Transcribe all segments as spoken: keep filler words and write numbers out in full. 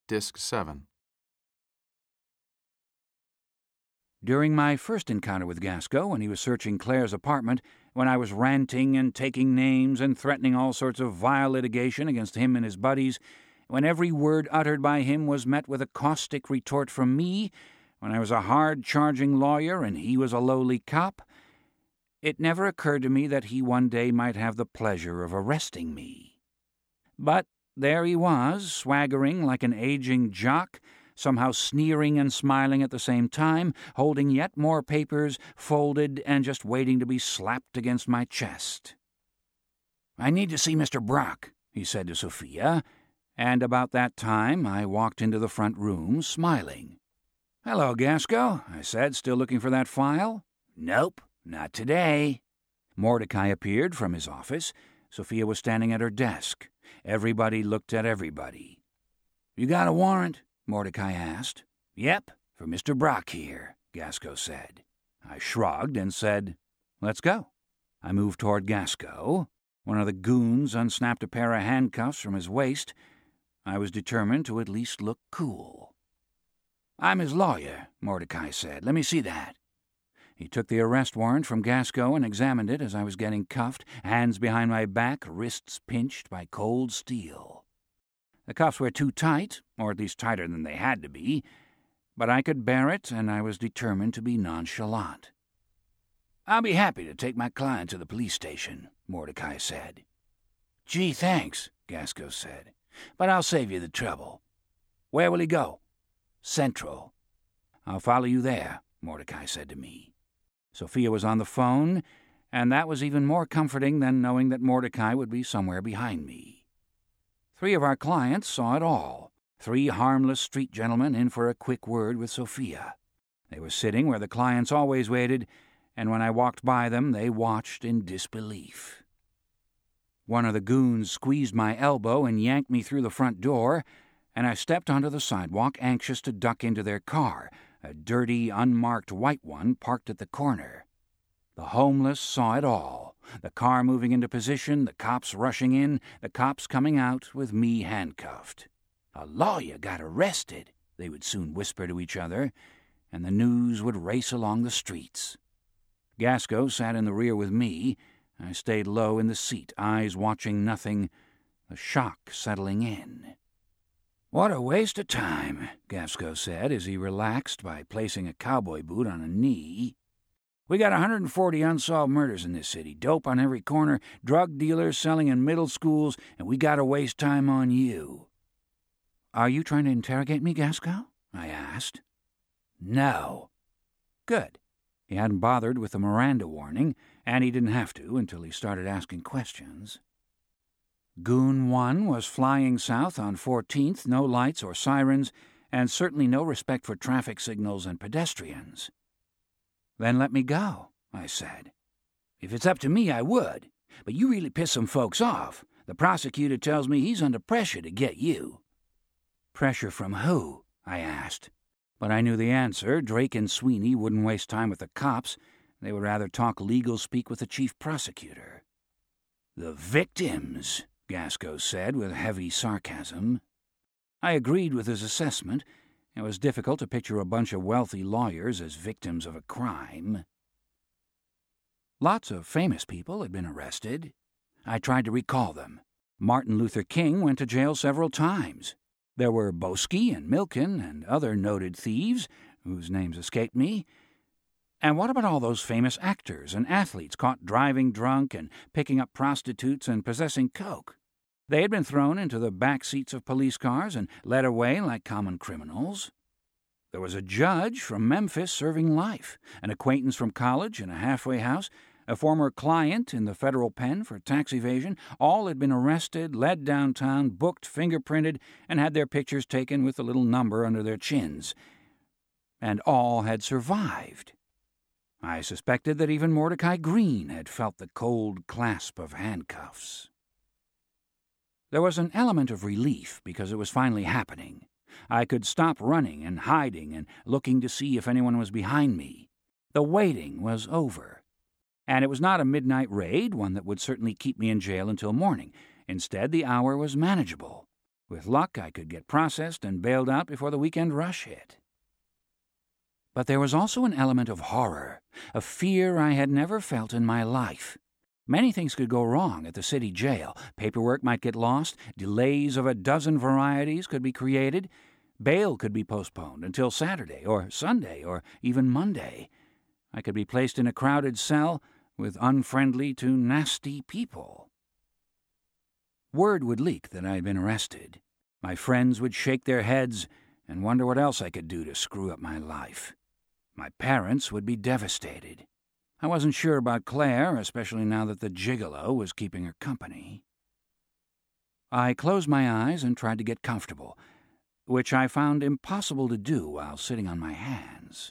Disc seven. During my first encounter with Gasco, when he was searching Claire's apartment, when I was ranting and taking names and threatening all sorts of vile litigation against him and his buddies, when every word uttered by him was met with a caustic retort from me, when I was a hard-charging lawyer and he was a lowly cop, it never occurred to me that he one day might have the pleasure of arresting me. But there he was, swaggering like an aging jock, somehow sneering and smiling at the same time, holding yet more papers, folded and just waiting to be slapped against my chest. "I need to see Mister Brock," he said to Sophia, and about that time I walked into the front room, smiling. "Hello, Gasco," I said, still looking for that file. "Nope, not today." Mordecai appeared from his office. Sophia was standing at her desk. Everybody looked at everybody. "You got a warrant?" Mordecai asked. "Yep, for Mister Brock here," Gasco said. I shrugged and said, "Let's go." I moved toward Gasco. One of the goons unsnapped a pair of handcuffs from his waist. I was determined to at least look cool. "I'm his lawyer," Mordecai said. "Let me see that." He took the arrest warrant from Gasco and examined it as I was getting cuffed, hands behind my back, wrists pinched by cold steel. The cuffs were too tight, or at least tighter than they had to be, but I could bear it, and I was determined to be nonchalant. "I'll be happy to take my client to the police station," Mordecai said. "Gee, thanks," Gasco said, "but I'll save you the trouble. Where will he go?" "Central." "I'll follow you there," Mordecai said to me. Sophia was on the phone, and that was even more comforting than knowing that Mordecai would be somewhere behind me. Three of our clients saw it all, three harmless street gentlemen in for a quick word with Sophia. They were sitting where the clients always waited, and when I walked by them, they watched in disbelief. One of the goons squeezed my elbow and yanked me through the front door, and I stepped onto the sidewalk, anxious to duck into their car, a dirty, unmarked white one parked at the corner. The homeless saw it all, the car moving into position, the cops rushing in, the cops coming out with me handcuffed. "A lawyer got arrested," they would soon whisper to each other, and the news would race along the streets. Gasco sat in the rear with me. I stayed low in the seat, eyes watching nothing, the shock settling in. "What a waste of time," Gasco said as he relaxed by placing a cowboy boot on a knee. "We got one hundred forty unsolved murders in this city, dope on every corner, drug dealers selling in middle schools, and we gotta waste time on you." "Are you trying to interrogate me, Gasco?" I asked. "No." Good. He hadn't bothered with the Miranda warning, and he didn't have to until he started asking questions. Goon one was flying south on fourteenth, no lights or sirens, and certainly no respect for traffic signals and pedestrians. "Then let me go," I said. "If it's up to me, I would. But you really piss some folks off. The prosecutor tells me he's under pressure to get you." "Pressure from who?" I asked. But I knew the answer. Drake and Sweeney wouldn't waste time with the cops. They would rather talk legal speak with the chief prosecutor. "The victims," Gasco said with heavy sarcasm. I agreed with his assessment. It was difficult to picture a bunch of wealthy lawyers as victims of a crime. Lots of famous people had been arrested. I tried to recall them. Martin Luther King went to jail several times. There were Boesky and Milken and other noted thieves, whose names escaped me. And what about all those famous actors and athletes caught driving drunk and picking up prostitutes and possessing coke? They had been thrown into the back seats of police cars and led away like common criminals. There was a judge from Memphis serving life, an acquaintance from college in a halfway house, a former client in the federal pen for tax evasion. All had been arrested, led downtown, booked, fingerprinted, and had their pictures taken with a little number under their chins. And all had survived. I suspected that even Mordecai Green had felt the cold clasp of handcuffs. There was an element of relief because it was finally happening. I could stop running and hiding and looking to see if anyone was behind me. The waiting was over. And it was not a midnight raid, one that would certainly keep me in jail until morning. Instead, the hour was manageable. With luck, I could get processed and bailed out before the weekend rush hit. But there was also an element of horror, a fear I had never felt in my life. Many things could go wrong at the city jail. Paperwork might get lost, delays of a dozen varieties could be created, bail could be postponed until Saturday or Sunday or even Monday. I could be placed in a crowded cell with unfriendly to nasty people. Word would leak that I had been arrested. My friends would shake their heads and wonder what else I could do to screw up my life. My parents would be devastated. I wasn't sure about Claire, especially now that the gigolo was keeping her company. I closed my eyes and tried to get comfortable, which I found impossible to do while sitting on my hands.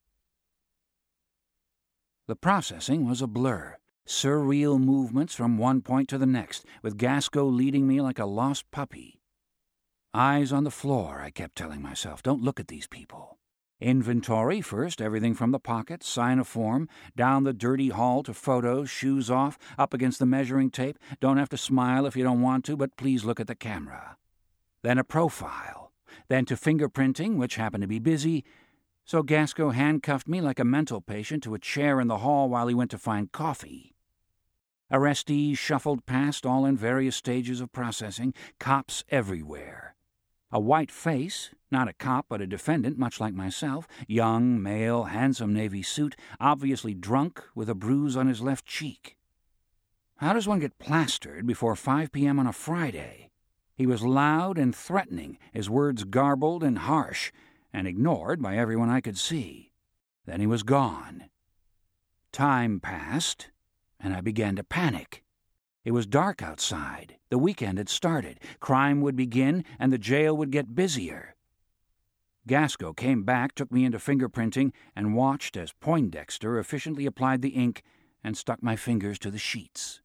The processing was a blur, surreal movements from one point to the next, with Gasco leading me like a lost puppy. Eyes on the floor, I kept telling myself. Don't look at these people. Inventory first, everything from the pocket, sign a form, down the dirty hall to photos, shoes off, up against the measuring tape. Don't have to smile if you don't want to, but please look at the camera. Then a profile. Then to fingerprinting, which happened to be busy, so Gasco handcuffed me like a mental patient to a chair in the hall while he went to find coffee. Arrestees shuffled past, all in various stages of processing, cops everywhere. A white face, not a cop but a defendant, much like myself, young, male, handsome navy suit, obviously drunk, with a bruise on his left cheek. How does one get plastered before five p.m. on a Friday? He was loud and threatening, his words garbled and harsh, and ignored by everyone I could see. Then he was gone. Time passed, and I began to panic. It was dark outside. The weekend had started. Crime would begin, and the jail would get busier. Gasco came back, took me into fingerprinting, and watched as Poindexter efficiently applied the ink and stuck my fingers to the sheets.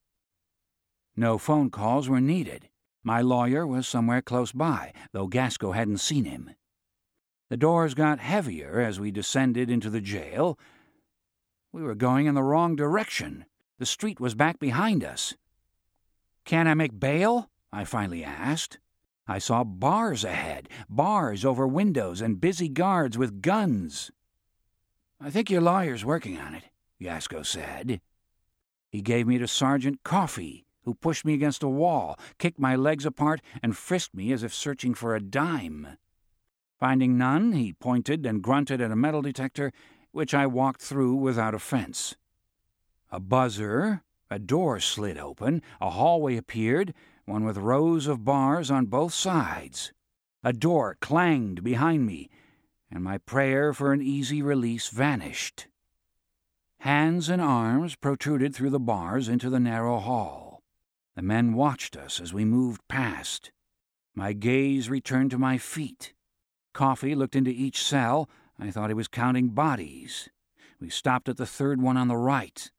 No phone calls were needed. My lawyer was somewhere close by, though Gasco hadn't seen him. The doors got heavier as we descended into the jail. We were going in the wrong direction. The street was back behind us. "Can I make bail?" I finally asked. I saw bars ahead, bars over windows and busy guards with guns. "I think your lawyer's working on it," Gasco said. He gave me to Sergeant Coffey, who pushed me against a wall, kicked my legs apart, and frisked me as if searching for a dime. Finding none, he pointed and grunted at a metal detector, which I walked through without offense. A buzzer, a door slid open, a hallway appeared, one with rows of bars on both sides. A door clanged behind me, and my prayer for an easy release vanished. Hands and arms protruded through the bars into the narrow hall. The men watched us as we moved past. My gaze returned to my feet. Coffey looked into each cell. I thought he was counting bodies. We stopped at the third one on the right.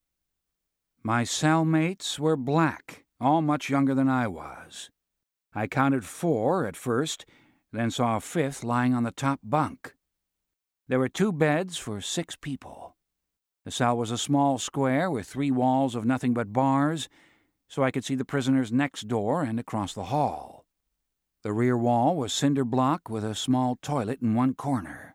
My cellmates were black, all much younger than I was. I counted four at first, then saw a fifth lying on the top bunk. There were two beds for six people. The cell was a small square with three walls of nothing but bars, so I could see the prisoners next door and across the hall. The rear wall was cinder block with a small toilet in one corner.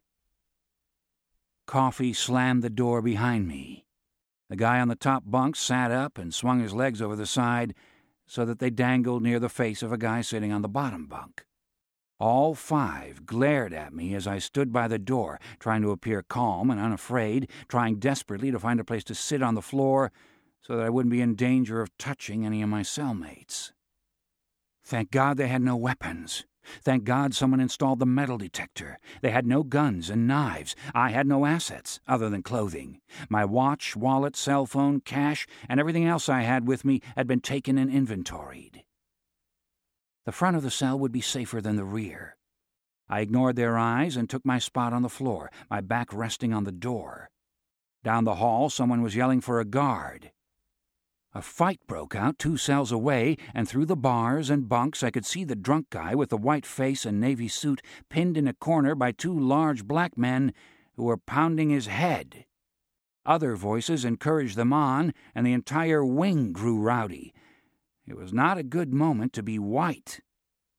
Coffey slammed the door behind me. The guy on the top bunk sat up and swung his legs over the side so that they dangled near the face of a guy sitting on the bottom bunk. All five glared at me as I stood by the door, trying to appear calm and unafraid, trying desperately to find a place to sit on the floor so that I wouldn't be in danger of touching any of my cellmates. Thank God they had no weapons. Thank God someone installed the metal detector. They had no guns and knives. I had no assets, other than clothing. My watch, wallet, cell phone, cash, and everything else I had with me had been taken and inventoried. The front of the cell would be safer than the rear. I ignored their eyes and took my spot on the floor, my back resting on the door. Down the hall, someone was yelling for a guard. A fight broke out two cells away, and through the bars and bunks I could see the drunk guy with the white face and navy suit pinned in a corner by two large black men who were pounding his head. Other voices encouraged them on, and the entire wing grew rowdy. It was not a good moment to be white.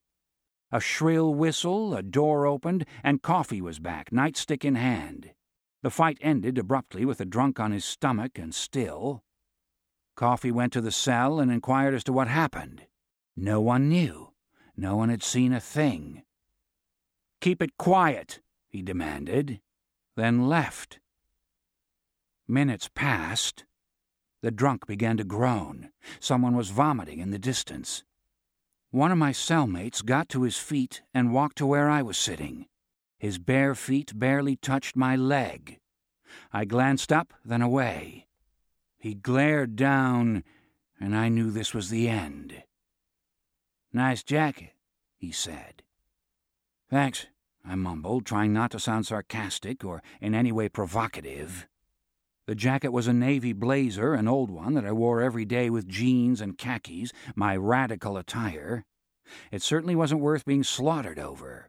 A shrill whistle, a door opened, and Coffee was back, nightstick in hand. The fight ended abruptly with the drunk on his stomach and still. Coffee went to the cell and inquired as to what happened. No one knew. No one had seen a thing. "Keep it quiet," he demanded, then left. Minutes passed. The drunk began to groan. Someone was vomiting in the distance. One of my cellmates got to his feet and walked to where I was sitting. His bare feet barely touched my leg. I glanced up, then away. He glared down, and I knew this was the end. "Nice jacket," he said. "Thanks," I mumbled, trying not to sound sarcastic or in any way provocative. The jacket was a navy blazer, an old one that I wore every day with jeans and khakis, my radical attire. It certainly wasn't worth being slaughtered over.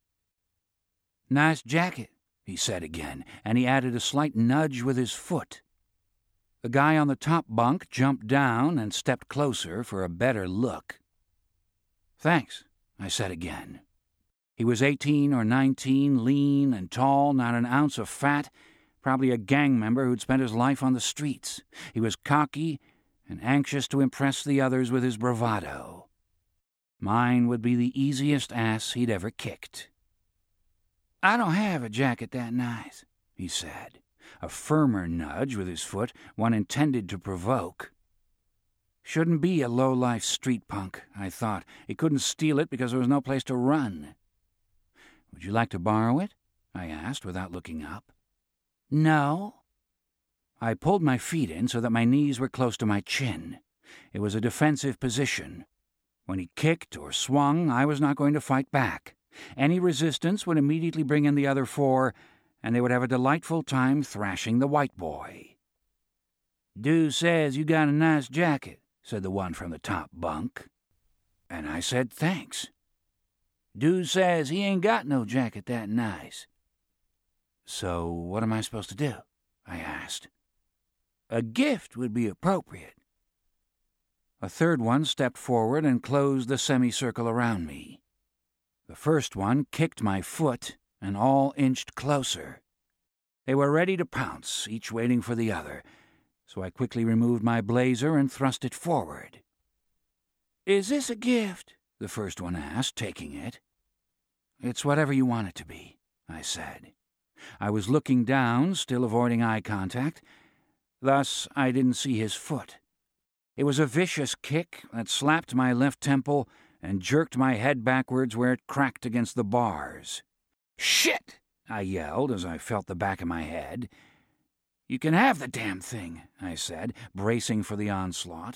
"Nice jacket," he said again, and he added a slight nudge with his foot. The guy on the top bunk jumped down and stepped closer for a better look. "Thanks," I said again. He was eighteen or nineteen, lean and tall, not an ounce of fat, probably a gang member who'd spent his life on the streets. He was cocky and anxious to impress the others with his bravado. Mine would be the easiest ass he'd ever kicked. "I don't have a jacket that nice," he said, a firmer nudge with his foot, one intended to provoke. Shouldn't be a low-life street punk, I thought. He couldn't steal it because there was no place to run. "Would you like to borrow it?" I asked without looking up. "No." I pulled my feet in so that my knees were close to my chin. It was a defensive position. When he kicked or swung, I was not going to fight back. Any resistance would immediately bring in the other four, and they would have a delightful time thrashing the white boy. "Dew says you got a nice jacket," said the one from the top bunk. And I said thanks. "Dew says he ain't got no jacket that nice." "So what am I supposed to do?" I asked. "A gift would be appropriate." A third one stepped forward and closed the semicircle around me. The first one kicked my foot, and all inched closer. They were ready to pounce, each waiting for the other, so I quickly removed my blazer and thrust it forward. "Is this a gift?" the first one asked, taking it. "It's whatever you want it to be," I said. I was looking down, still avoiding eye contact. Thus, I didn't see his foot. It was a vicious kick that slapped my left temple and jerked my head backwards where it cracked against the bars. "Shit!" I yelled as I felt the back of my head. "You can have the damn thing," I said, bracing for the onslaught.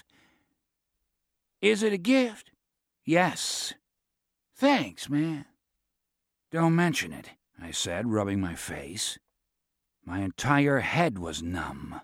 "Is it a gift?" "Yes." "Thanks, man." "Don't mention it," I said, rubbing my face. My entire head was numb.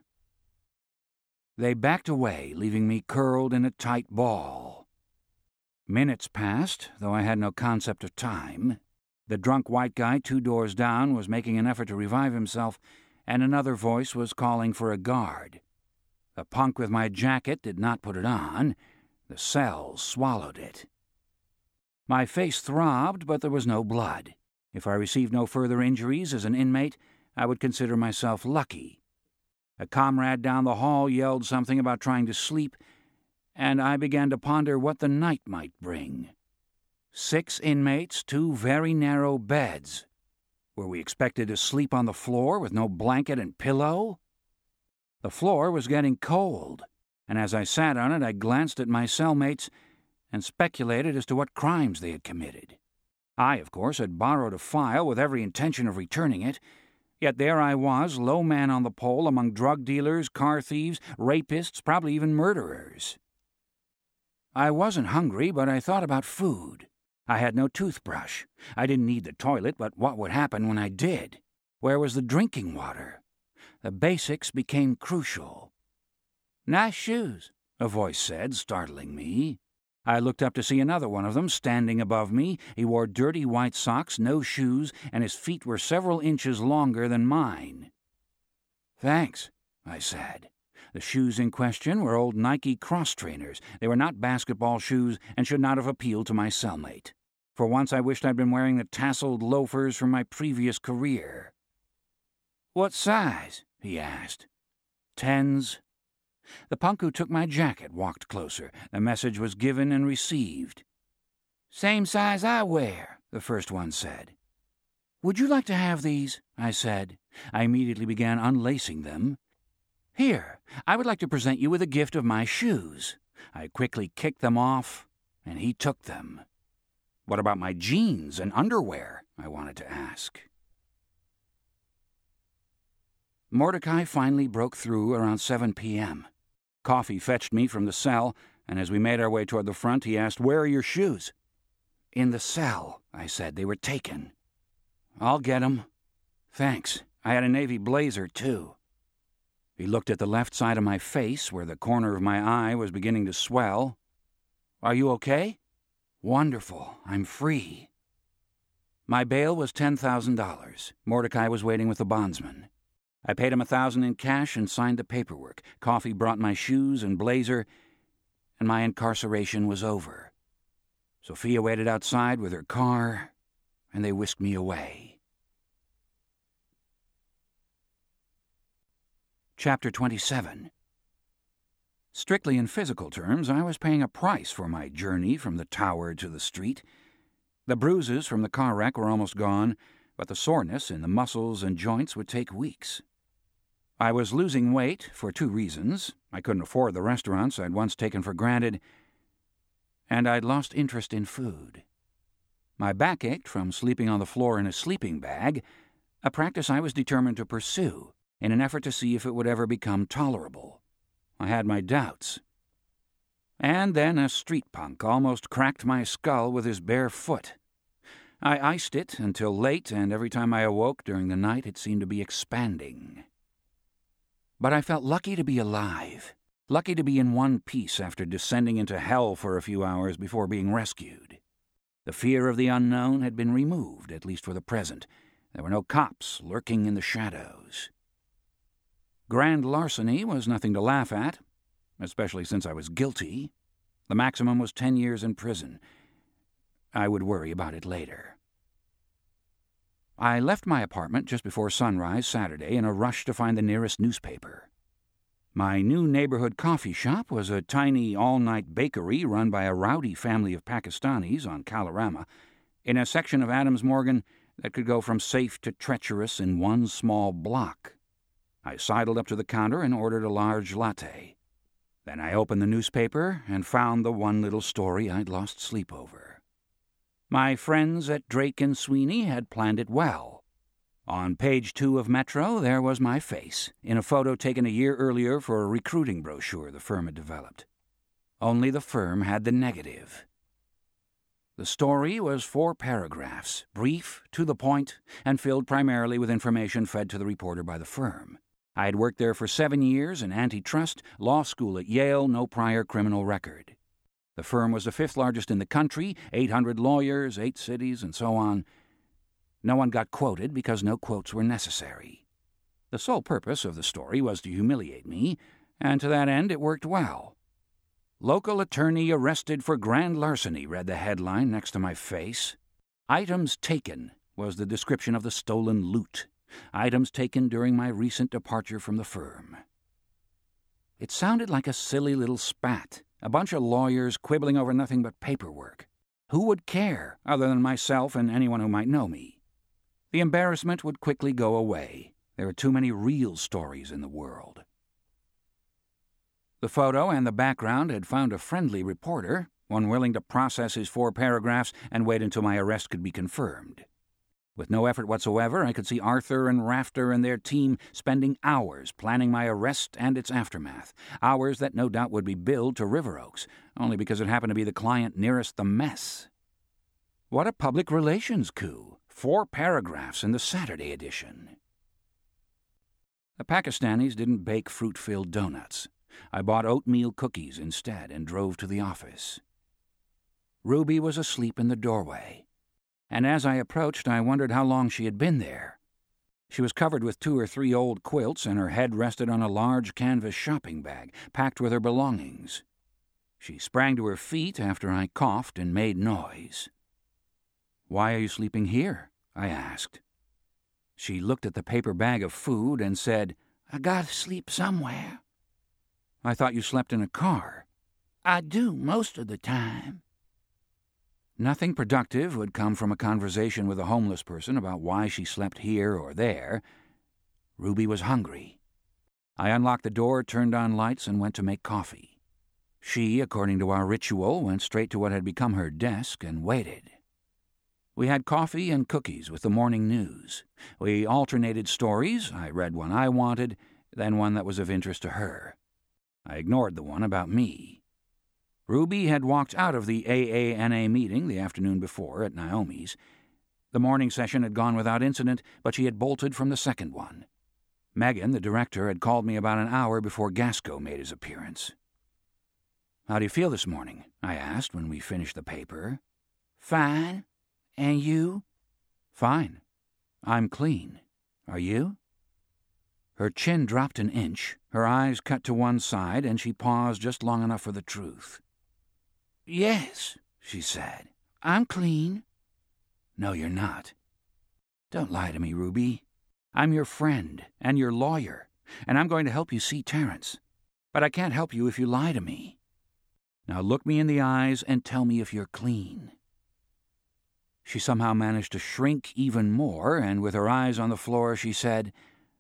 They backed away, leaving me curled in a tight ball. Minutes passed, though I had no concept of time. The drunk white guy two doors down was making an effort to revive himself, and another voice was calling for a guard. The punk with my jacket did not put it on. The cells swallowed it. My face throbbed, but there was no blood. If I received no further injuries as an inmate, I would consider myself lucky. A comrade down the hall yelled something about trying to sleep, and I began to ponder what the night might bring. Six inmates, two very narrow beds. Were we expected to sleep on the floor with no blanket and pillow? The floor was getting cold, and as I sat on it I glanced at my cellmates and speculated as to what crimes they had committed. I, of course, had borrowed a file with every intention of returning it, yet there I was, low man on the pole among drug dealers, car thieves, rapists, probably even murderers. I wasn't hungry, but I thought about food. I had no toothbrush. I didn't need the toilet, but what would happen when I did? Where was the drinking water? The basics became crucial. "Nice shoes," a voice said, startling me. I looked up to see another one of them standing above me. He wore dirty white socks, no shoes, and his feet were several inches longer than mine. "Thanks," I said. The shoes in question were old Nike cross trainers. They were not basketball shoes and should not have appealed to my cellmate. For once I wished I'd been wearing the tasseled loafers from my previous career. "What size?" he asked. "Tens." The punk who took my jacket walked closer. The message was given and received. "Same size I wear," the first one said. "Would you like to have these?" I said. I immediately began unlacing them. "Here, I would like to present you with a gift of my shoes." I quickly kicked them off, and he took them. "What about my jeans and underwear?" I wanted to ask. Mordecai finally broke through around seven p.m. Coffee fetched me from the cell, and as we made our way toward the front, he asked, "Where are your shoes?" "In the cell," I said. "They were taken." "I'll get 'em." "Thanks. I had a navy blazer, too." He looked at the left side of my face, where the corner of my eye was beginning to swell. "Are you okay?" "Wonderful. I'm free." My bail was ten thousand dollars. Mordecai was waiting with the bondsman. I paid him a thousand in cash and signed the paperwork. Coffee brought my shoes and blazer, and my incarceration was over. Sophia waited outside with her car, and they whisked me away. Chapter twenty-seven. Strictly in physical terms, I was paying a price for my journey from the tower to the street. The bruises from the car wreck were almost gone, but the soreness in the muscles and joints would take weeks. I was losing weight for two reasons. I couldn't afford the restaurants I'd once taken for granted, and I'd lost interest in food. My back ached from sleeping on the floor in a sleeping bag, a practice I was determined to pursue in an effort to see if it would ever become tolerable. I had my doubts. And then a street punk almost cracked my skull with his bare foot. I iced it until late, and every time I awoke during the night it seemed to be expanding. But I felt lucky to be alive, lucky to be in one piece after descending into hell for a few hours before being rescued. The fear of the unknown had been removed, at least for the present. There were no cops lurking in the shadows. Grand larceny was nothing to laugh at, especially since I was guilty. The maximum was ten years in prison. I would worry about it later. I left my apartment just before sunrise Saturday in a rush to find the nearest newspaper. My new neighborhood coffee shop was a tiny all-night bakery run by a rowdy family of Pakistanis on Kalorama, in a section of Adams Morgan that could go from safe to treacherous in one small block. I sidled up to the counter and ordered a large latte. Then I opened the newspaper and found the one little story I'd lost sleep over. My friends at Drake and Sweeney had planned it well. On page two of Metro, there was my face, in a photo taken a year earlier for a recruiting brochure the firm had developed. Only the firm had the negative. The story was four paragraphs, brief, to the point, and filled primarily with information fed to the reporter by the firm. I had worked there for seven years in antitrust, law school at Yale, no prior criminal record. The firm was the fifth largest in the country, eight hundred lawyers, eight cities, and so on. No one got quoted because no quotes were necessary. The sole purpose of the story was to humiliate me, and to that end it worked well. "Local attorney arrested for grand larceny," read the headline next to my face. "Items taken" was the description of the stolen loot. Items taken during my recent departure from the firm. It sounded like a silly little spat, a bunch of lawyers quibbling over nothing but paperwork. Who would care, other than myself and anyone who might know me? The embarrassment would quickly go away. There are too many real stories in the world. The photo and the background had found a friendly reporter, one willing to process his four paragraphs and wait until my arrest could be confirmed. With no effort whatsoever, I could see Arthur and Rafter and their team spending hours planning my arrest and its aftermath, hours that no doubt would be billed to River Oaks, only because it happened to be the client nearest the mess. What a public relations coup! Four paragraphs in the Saturday edition. The Pakistanis didn't bake fruit-filled donuts. I bought oatmeal cookies instead and drove to the office. Ruby was asleep in the doorway, and as I approached I wondered how long she had been there. She was covered with two or three old quilts, and her head rested on a large canvas shopping bag, packed with her belongings. She sprang to her feet after I coughed and made noise. "Why are you sleeping here?" I asked. She looked at the paper bag of food and said, "I gotta sleep somewhere." "I thought you slept in a car." "I do most of the time." Nothing productive would come from a conversation with a homeless person about why she slept here or there. Ruby was hungry. I unlocked the door, turned on lights, and went to make coffee. She, according to our ritual, went straight to what had become her desk and waited. We had coffee and cookies with the morning news. We alternated stories. I read one I wanted, then one that was of interest to her. I ignored the one about me. Ruby had walked out of the A A N A meeting the afternoon before at Naomi's. The morning session had gone without incident, but she had bolted from the second one. Megan, the director, had called me about an hour before Gasco made his appearance. "How do you feel this morning?" I asked when we finished the paper. "Fine. And you?" "Fine. I'm clean. Are you?" Her chin dropped an inch, her eyes cut to one side, and she paused just long enough for the truth. "Yes," she said. "I'm clean." "No, you're not. Don't lie to me, Ruby. I'm your friend and your lawyer, and I'm going to help you see Terrence. But I can't help you if you lie to me. Now look me in the eyes and tell me if you're clean." She somehow managed to shrink even more, and with her eyes on the floor, she said,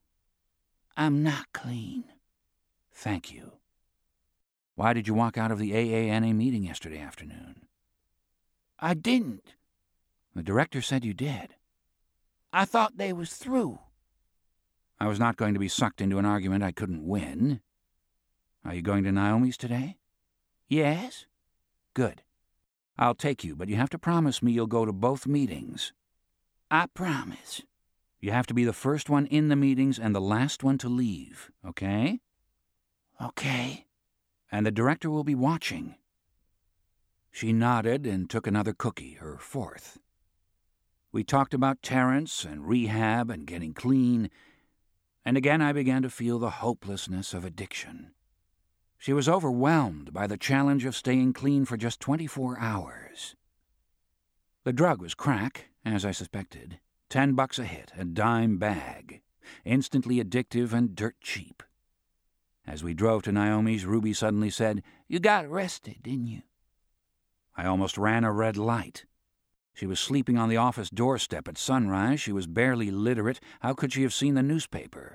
"I'm not clean." "Thank you. Why did you walk out of the A A N A meeting yesterday afternoon?" "I didn't." "The director said you did." "I thought they was through." I was not going to be sucked into an argument I couldn't win. "Are you going to Naomi's today?" "Yes." "Good. I'll take you, but you have to promise me you'll go to both meetings." "I promise." "You have to be the first one in the meetings and the last one to leave, okay?" "Okay." "And the director will be watching." She nodded and took another cookie, her fourth. We talked about Terrence and rehab and getting clean, and again I began to feel the hopelessness of addiction. She was overwhelmed by the challenge of staying clean for just twenty-four hours. The drug was crack, as I suspected. Ten bucks a hit, a dime bag. Instantly addictive and dirt cheap. As we drove to Naomi's, Ruby suddenly said, "You got arrested, didn't you?" I almost ran a red light. She was sleeping on the office doorstep at sunrise. She was barely literate. How could she have seen the newspaper?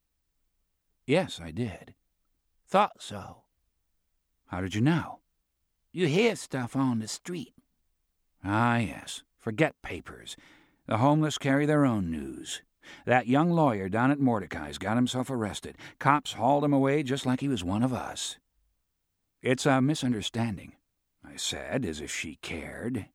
"Yes, I did." "Thought so." "How did you know?" "You hear stuff on the street." "Ah, yes. Forget papers. The homeless carry their own news. That young lawyer down at Mordecai's got himself arrested. Cops hauled him away just like he was one of us." "It's a misunderstanding," I said, as if she cared.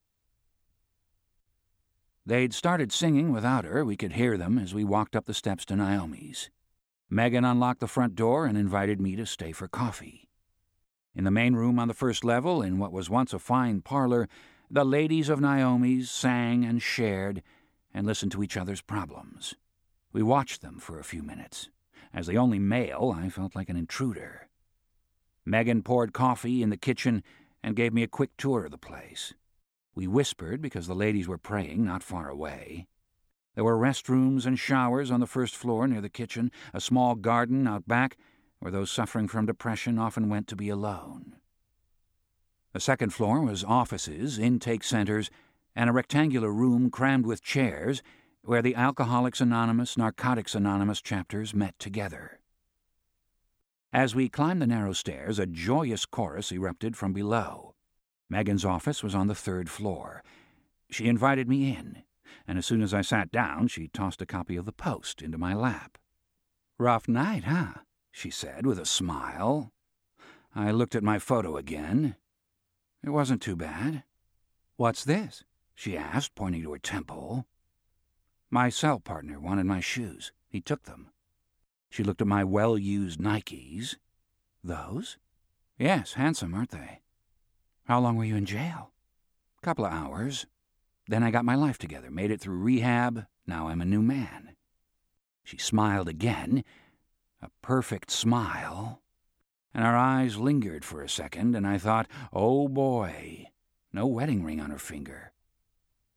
They'd started singing without her. We could hear them as we walked up the steps to Naomi's. Megan unlocked the front door and invited me to stay for coffee. In the main room on the first level, in what was once a fine parlor, the ladies of Naomi's sang and shared and listened to each other's problems. We watched them for a few minutes. As the only male, I felt like an intruder. Megan poured coffee in the kitchen and gave me a quick tour of the place. We whispered because the ladies were praying not far away. There were restrooms and showers on the first floor near the kitchen, a small garden out back where those suffering from depression often went to be alone. The second floor was offices, intake centers, and a rectangular room crammed with chairs where the Alcoholics Anonymous, Narcotics Anonymous chapters met together. As we climbed the narrow stairs, a joyous chorus erupted from below. Megan's office was on the third floor. She invited me in, and as soon as I sat down, she tossed a copy of the Post into my lap. "Rough night, huh?" she said with a smile. I looked at my photo again. It wasn't too bad. "What's this?" she asked, pointing to her temple. "My cell partner wanted my shoes. He took them." She looked at my well-used Nikes. "Those?" "Yes, handsome, aren't they?" "How long were you in jail?" "Couple of hours. Then I got my life together, made it through rehab. Now I'm a new man." She smiled again, a perfect smile, and our eyes lingered for a second, and I thought, oh boy, no wedding ring on her finger.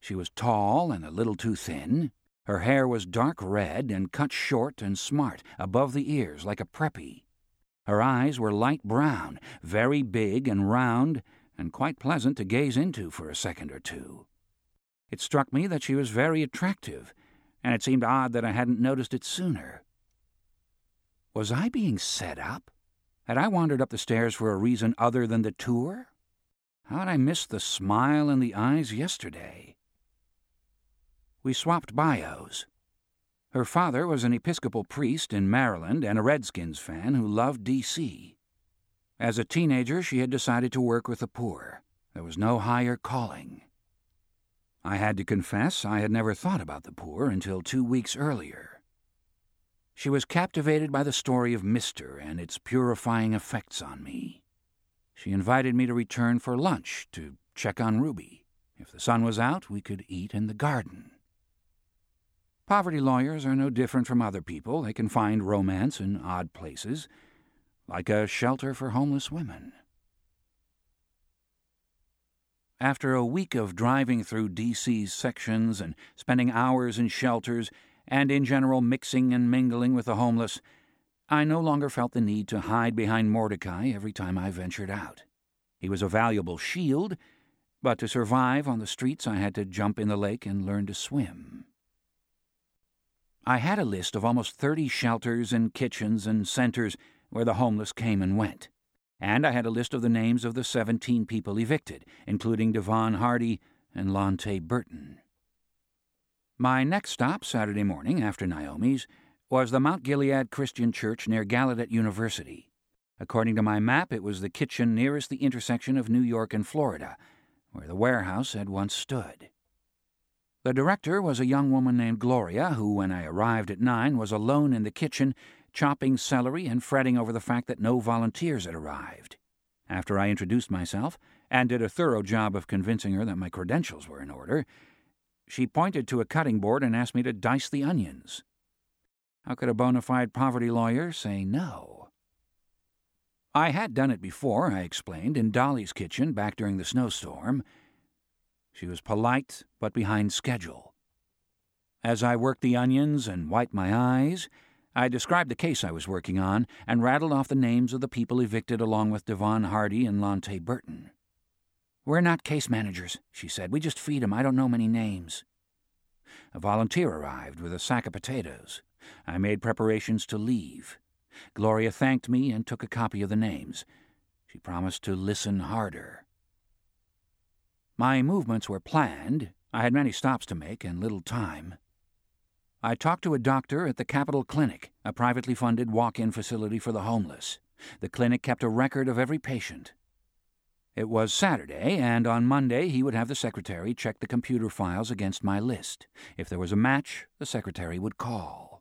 She was tall and a little too thin. Her hair was dark red and cut short and smart, above the ears like a preppy. Her eyes were light brown, very big and round, and quite pleasant to gaze into for a second or two. It struck me that she was very attractive, and it seemed odd that I hadn't noticed it sooner. Was I being set up? Had I wandered up the stairs for a reason other than the tour? How had I missed the smile in the eyes yesterday? We swapped bios. Her father was an Episcopal priest in Maryland and a Redskins fan who loved D C. As a teenager, she had decided to work with the poor. There was no higher calling. I had to confess I had never thought about the poor until two weeks earlier. She was captivated by the story of Mister and its purifying effects on me. She invited me to return for lunch to check on Ruby. If the sun was out, we could eat in the garden. Poverty lawyers are no different from other people. They can find romance in odd places, like a shelter for homeless women. After a week of driving through D C's sections and spending hours in shelters and in general mixing and mingling with the homeless, I no longer felt the need to hide behind Mordecai every time I ventured out. He was a valuable shield, but to survive on the streets I had to jump in the lake and learn to swim. I had a list of almost thirty shelters and kitchens and centers where the homeless came and went, and I had a list of the names of the seventeen people evicted, including Devon Hardy and Lonte Burton. My next stop Saturday morning after Naomi's was the Mount Gilead Christian Church near Gallaudet University. According to my map, it was the kitchen nearest the intersection of New York and Florida, where the warehouse had once stood. The director was a young woman named Gloria, who, when I arrived at nine, was alone in the kitchen, chopping celery and fretting over the fact that no volunteers had arrived. After I introduced myself, and did a thorough job of convincing her that my credentials were in order, she pointed to a cutting board and asked me to dice the onions. How could a bona fide poverty lawyer say no? I had done it before, I explained, in Dolly's kitchen back during the snowstorm. She was polite, but behind schedule. As I worked the onions and wiped my eyes, I described the case I was working on and rattled off the names of the people evicted along with Devon Hardy and Lonte Burton. "We're not case managers," she said. "We just feed 'em. I don't know many names." A volunteer arrived with a sack of potatoes. I made preparations to leave. Gloria thanked me and took a copy of the names. She promised to listen harder. My movements were planned. I had many stops to make and little time. I talked to a doctor at the Capitol Clinic, a privately funded walk-in facility for the homeless. The clinic kept a record of every patient. It was Saturday, and on Monday he would have the secretary check the computer files against my list. If there was a match, the secretary would call.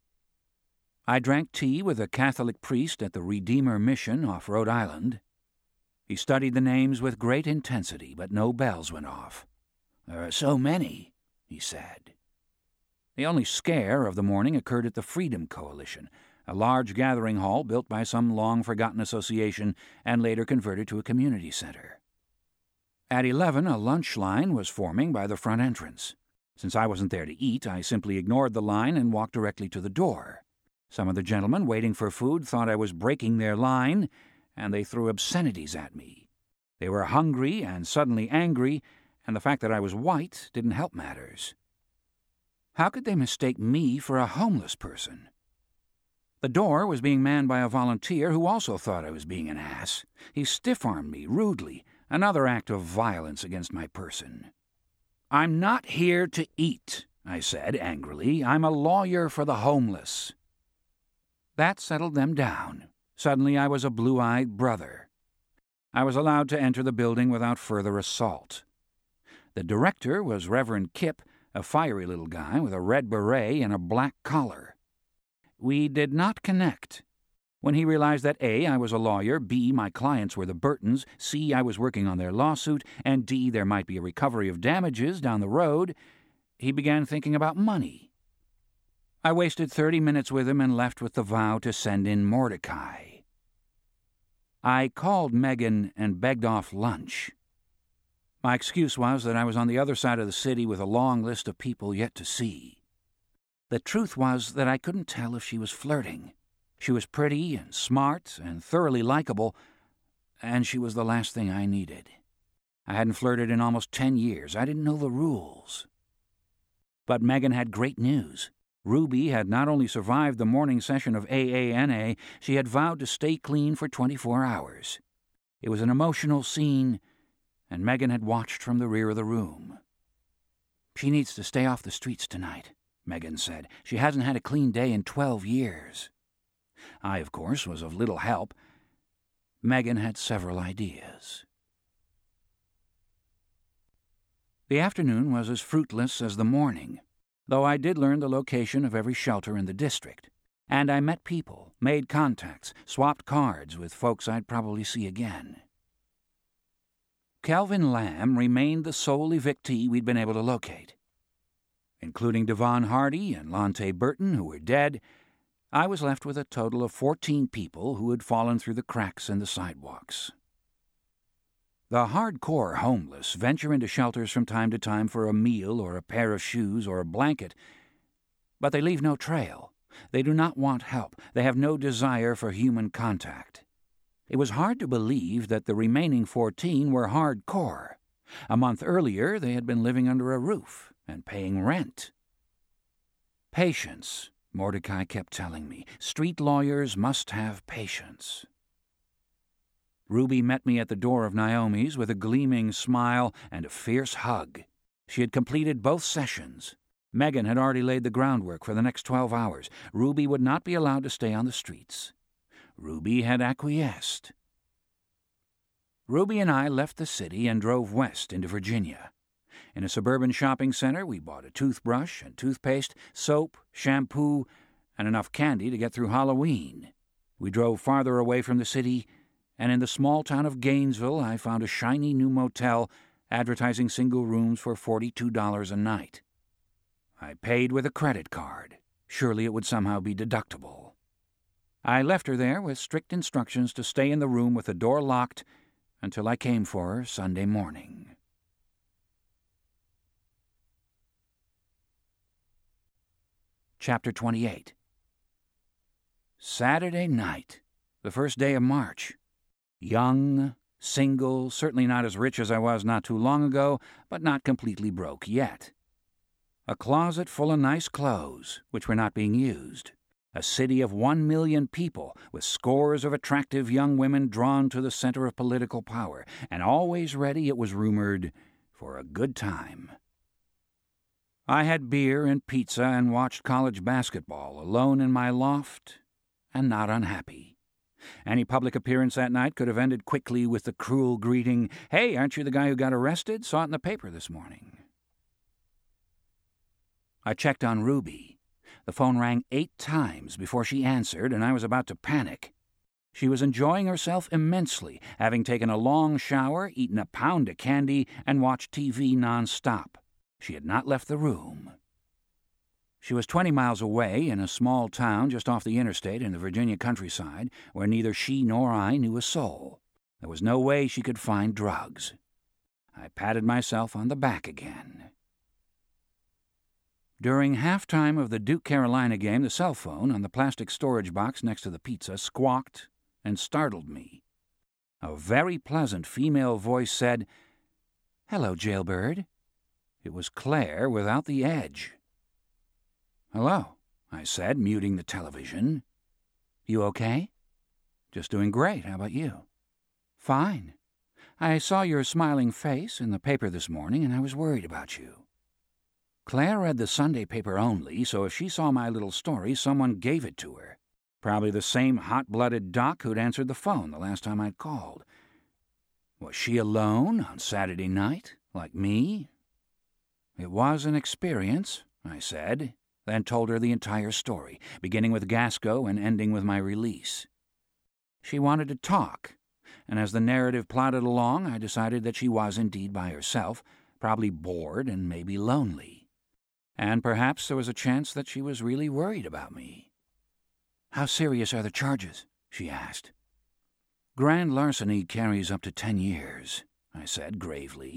I drank tea with a Catholic priest at the Redeemer Mission off Rhode Island. He studied the names with great intensity, but no bells went off. "There are so many," he said. The only scare of the morning occurred at the Freedom Coalition, a large gathering hall built by some long-forgotten association and later converted to a community center. At eleven, a lunch line was forming by the front entrance. Since I wasn't there to eat, I simply ignored the line and walked directly to the door. Some of the gentlemen waiting for food thought I was breaking their line, and they threw obscenities at me. They were hungry and suddenly angry, and the fact that I was white didn't help matters. How could they mistake me for a homeless person? The door was being manned by a volunteer who also thought I was being an ass. He stiff-armed me rudely, another act of violence against my person. "I'm not here to eat," I said angrily. "I'm a lawyer for the homeless." That settled them down. Suddenly I was a blue-eyed brother. I was allowed to enter the building without further assault. The director was Reverend Kipp, a fiery little guy with a red beret and a black collar. We did not connect. When he realized that A, I was a lawyer, B, my clients were the Burtons, C, I was working on their lawsuit, and D, there might be a recovery of damages down the road, he began thinking about money. I wasted thirty minutes with him and left with the vow to send in Mordecai. I called Megan and begged off lunch. My excuse was that I was on the other side of the city with a long list of people yet to see. The truth was that I couldn't tell if she was flirting. She was pretty and smart and thoroughly likable, and she was the last thing I needed. I hadn't flirted in almost ten years. I didn't know the rules. But Megan had great news. Ruby had not only survived the morning session of A A N A, she had vowed to stay clean for twenty-four hours. It was an emotional scene, and Megan had watched from the rear of the room. "She needs to stay off the streets tonight," Megan said. "She hasn't had a clean day in twelve years. I, of course, was of little help. Megan had several ideas. The afternoon was as fruitless as the morning, though I did learn the location of every shelter in the district, and I met people, made contacts, swapped cards with folks I'd probably see again. Kelvin Lamb remained the sole evictee we'd been able to locate. Including Devon Hardy and Lonte Burton, who were dead, I was left with a total of fourteen people who had fallen through the cracks in the sidewalks. The hardcore homeless venture into shelters from time to time for a meal or a pair of shoes or a blanket, but they leave no trail. They do not want help. They have no desire for human contact. It was hard to believe that the remaining fourteen were hardcore. A month earlier, they had been living under a roof and paying rent. Patience, Mordecai kept telling me. Street lawyers must have patience. Ruby met me at the door of Naomi's with a gleaming smile and a fierce hug. She had completed both sessions. Megan had already laid the groundwork for the next twelve hours. Ruby would not be allowed to stay on the streets. Ruby had acquiesced. Ruby and I left the city and drove west into Virginia. In a suburban shopping center, we bought a toothbrush and toothpaste, soap, shampoo, and enough candy to get through Halloween. We drove farther away from the city, and in the small town of Gainesville, I found a shiny new motel advertising single rooms for forty-two dollars a night. I paid with a credit card. Surely it would somehow be deductible. I left her there with strict instructions to stay in the room with the door locked until I came for her Sunday morning. Chapter twenty-eight. Saturday night, the first day of March. Young, single, certainly not as rich as I was not too long ago, but not completely broke yet. A closet full of nice clothes, which were not being used. A city of one million people, with scores of attractive young women drawn to the center of political power, and always ready, it was rumored, for a good time. I had beer and pizza and watched college basketball alone in my loft, and not unhappy. Any public appearance that night could have ended quickly with the cruel greeting, "Hey, aren't you the guy who got arrested? Saw it in the paper this morning." I checked on Ruby. The phone rang eight times before she answered, and I was about to panic. She was enjoying herself immensely, having taken a long shower, eaten a pound of candy, and watched T V non-stop. She had not left the room. She was twenty miles away in a small town just off the interstate in the Virginia countryside, where neither she nor I knew a soul. There was no way she could find drugs. I patted myself on the back again. During halftime of the Duke-Carolina game, the cell phone on the plastic storage box next to the pizza squawked and startled me. A very pleasant female voice said, "Hello, jailbird." It was Claire without the edge. "Hello," I said, muting the television. "You okay?" "Just doing great. How about you?" "Fine. I saw your smiling face in the paper this morning, and I was worried about you." Claire read the Sunday paper only, so if she saw my little story, someone gave it to her. Probably the same hot-blooded doc who'd answered the phone the last time I'd called. Was she alone on Saturday night, like me? It was an experience, I said, then told her the entire story, beginning with Gasco and ending with my release. She wanted to talk, and as the narrative plodded along, I decided that she was indeed by herself, probably bored and maybe lonely. And perhaps there was a chance that she was really worried about me. "How serious are the charges?" she asked. "Grand larceny carries up to ten years," I said gravely.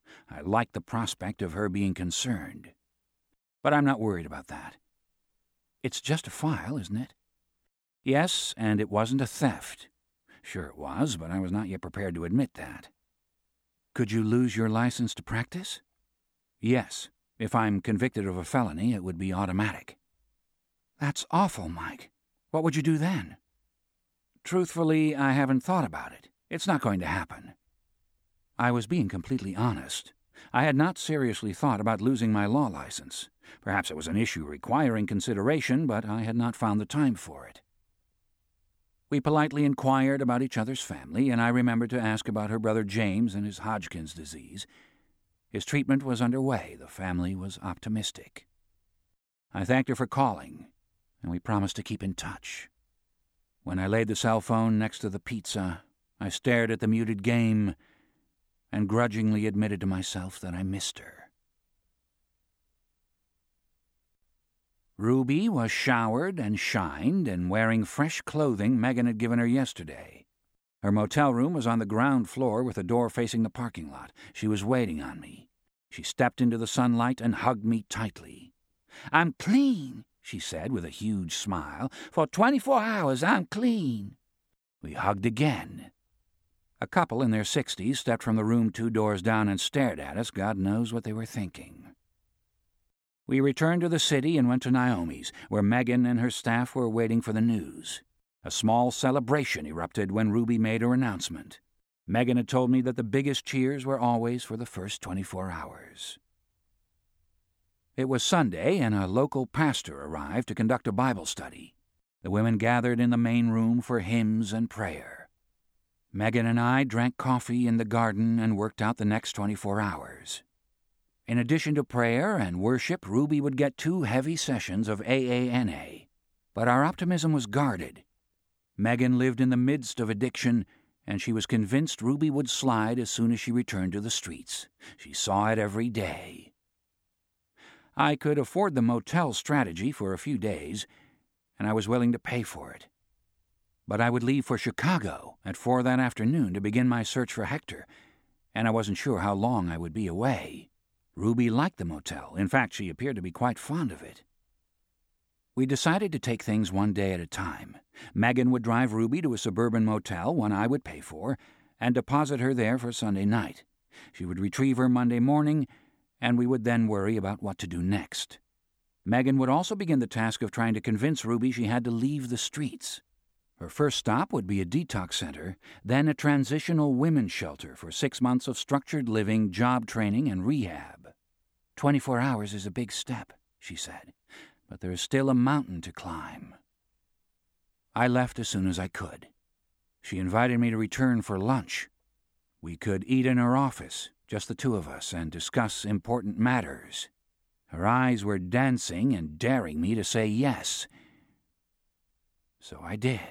I liked the prospect of her being concerned. But I'm not worried about that. It's just a file, isn't it? Yes, and it wasn't a theft. Sure it was, but I was not yet prepared to admit that. Could you lose your license to practice? Yes. If I'm convicted of a felony, it would be automatic. That's awful, Mike. What would you do then? Truthfully, I haven't thought about it. It's not going to happen. I was being completely honest. I had not seriously thought about losing my law license. Perhaps it was an issue requiring consideration, but I had not found the time for it. We politely inquired about each other's family, and I remembered to ask about her brother James and his Hodgkin's disease. His treatment was underway. The family was optimistic. I thanked her for calling, and we promised to keep in touch. When I laid the cell phone next to the pizza, I stared at the muted game and grudgingly admitted to myself that I missed her. Ruby was showered and shined and wearing fresh clothing Megan had given her yesterday. Her motel room was on the ground floor with a door facing the parking lot. She was waiting on me. She stepped into the sunlight and hugged me tightly. "I'm clean," she said with a huge smile. "For twenty-four hours, I'm clean." We hugged again. A couple in their sixties stepped from the room two doors down and stared at us. God knows what they were thinking. We returned to the city and went to Naomi's, where Megan and her staff were waiting for the news. A small celebration erupted when Ruby made her announcement. Megan had told me that the biggest cheers were always for the first twenty-four hours. It was Sunday, and a local pastor arrived to conduct a Bible study. The women gathered in the main room for hymns and prayer. Megan and I drank coffee in the garden and worked out the next twenty-four hours. In addition to prayer and worship, Ruby would get two heavy sessions of A A N A. But our optimism was guarded. Megan lived in the midst of addiction, and she was convinced Ruby would slide as soon as she returned to the streets. She saw it every day. I could afford the motel strategy for a few days, and I was willing to pay for it. But I would leave for Chicago at four that afternoon to begin my search for Hector, and I wasn't sure how long I would be away. Ruby liked the motel. In fact, she appeared to be quite fond of it. We decided to take things one day at a time. Megan would drive Ruby to a suburban motel, one I would pay for, and deposit her there for Sunday night. She would retrieve her Monday morning, and we would then worry about what to do next. Megan would also begin the task of trying to convince Ruby she had to leave the streets. Her first stop would be a detox center, then a transitional women's shelter for six months of structured living, job training, and rehab. Twenty-four hours is a big step, she said, but there is still a mountain to climb. I left as soon as I could. She invited me to return for lunch. We could eat in her office, just the two of us, and discuss important matters. Her eyes were dancing and daring me to say yes. So I did.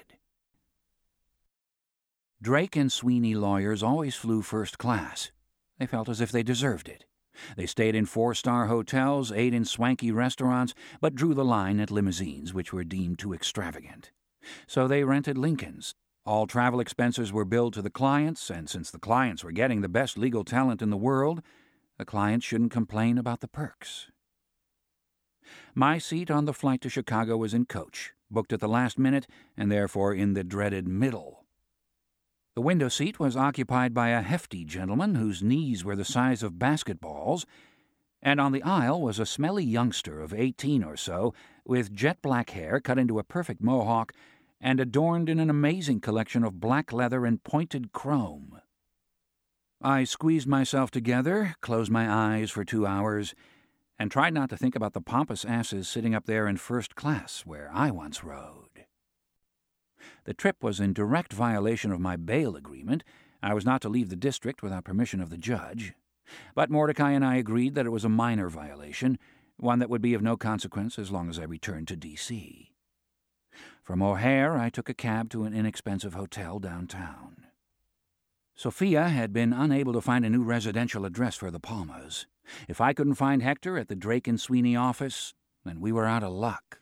Drake and Sweeney lawyers always flew first class. They felt as if they deserved it. They stayed in four-star hotels, ate in swanky restaurants, but drew the line at limousines, which were deemed too extravagant. So they rented Lincolns. All travel expenses were billed to the clients, and since the clients were getting the best legal talent in the world, the clients shouldn't complain about the perks. My seat on the flight to Chicago was in coach, booked at the last minute, and therefore in the dreaded middle. The window seat was occupied by a hefty gentleman whose knees were the size of basketballs, and on the aisle was a smelly youngster of eighteen or so, with jet-black hair cut into a perfect mohawk and adorned in an amazing collection of black leather and pointed chrome. I squeezed myself together, closed my eyes for two hours, and tried not to think about the pompous asses sitting up there in first class where I once rode. The trip was in direct violation of my bail agreement. I was not to leave the district without permission of the judge. But Mordecai and I agreed that it was a minor violation, one that would be of no consequence as long as I returned to D C From O'Hare, I took a cab to an inexpensive hotel downtown. Sophia had been unable to find a new residential address for the Palmas. If I couldn't find Hector at the Drake and Sweeney office, then we were out of luck.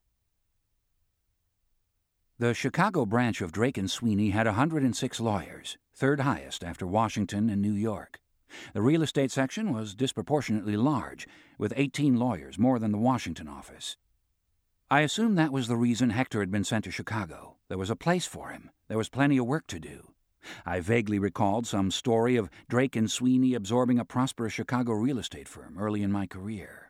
The Chicago branch of Drake and Sweeney had one hundred six lawyers, third highest after Washington and New York. The real estate section was disproportionately large, with eighteen lawyers, more than the Washington office. I assumed that was the reason Hector had been sent to Chicago. There was a place for him. There was plenty of work to do. I vaguely recalled some story of Drake and Sweeney absorbing a prosperous Chicago real estate firm early in my career.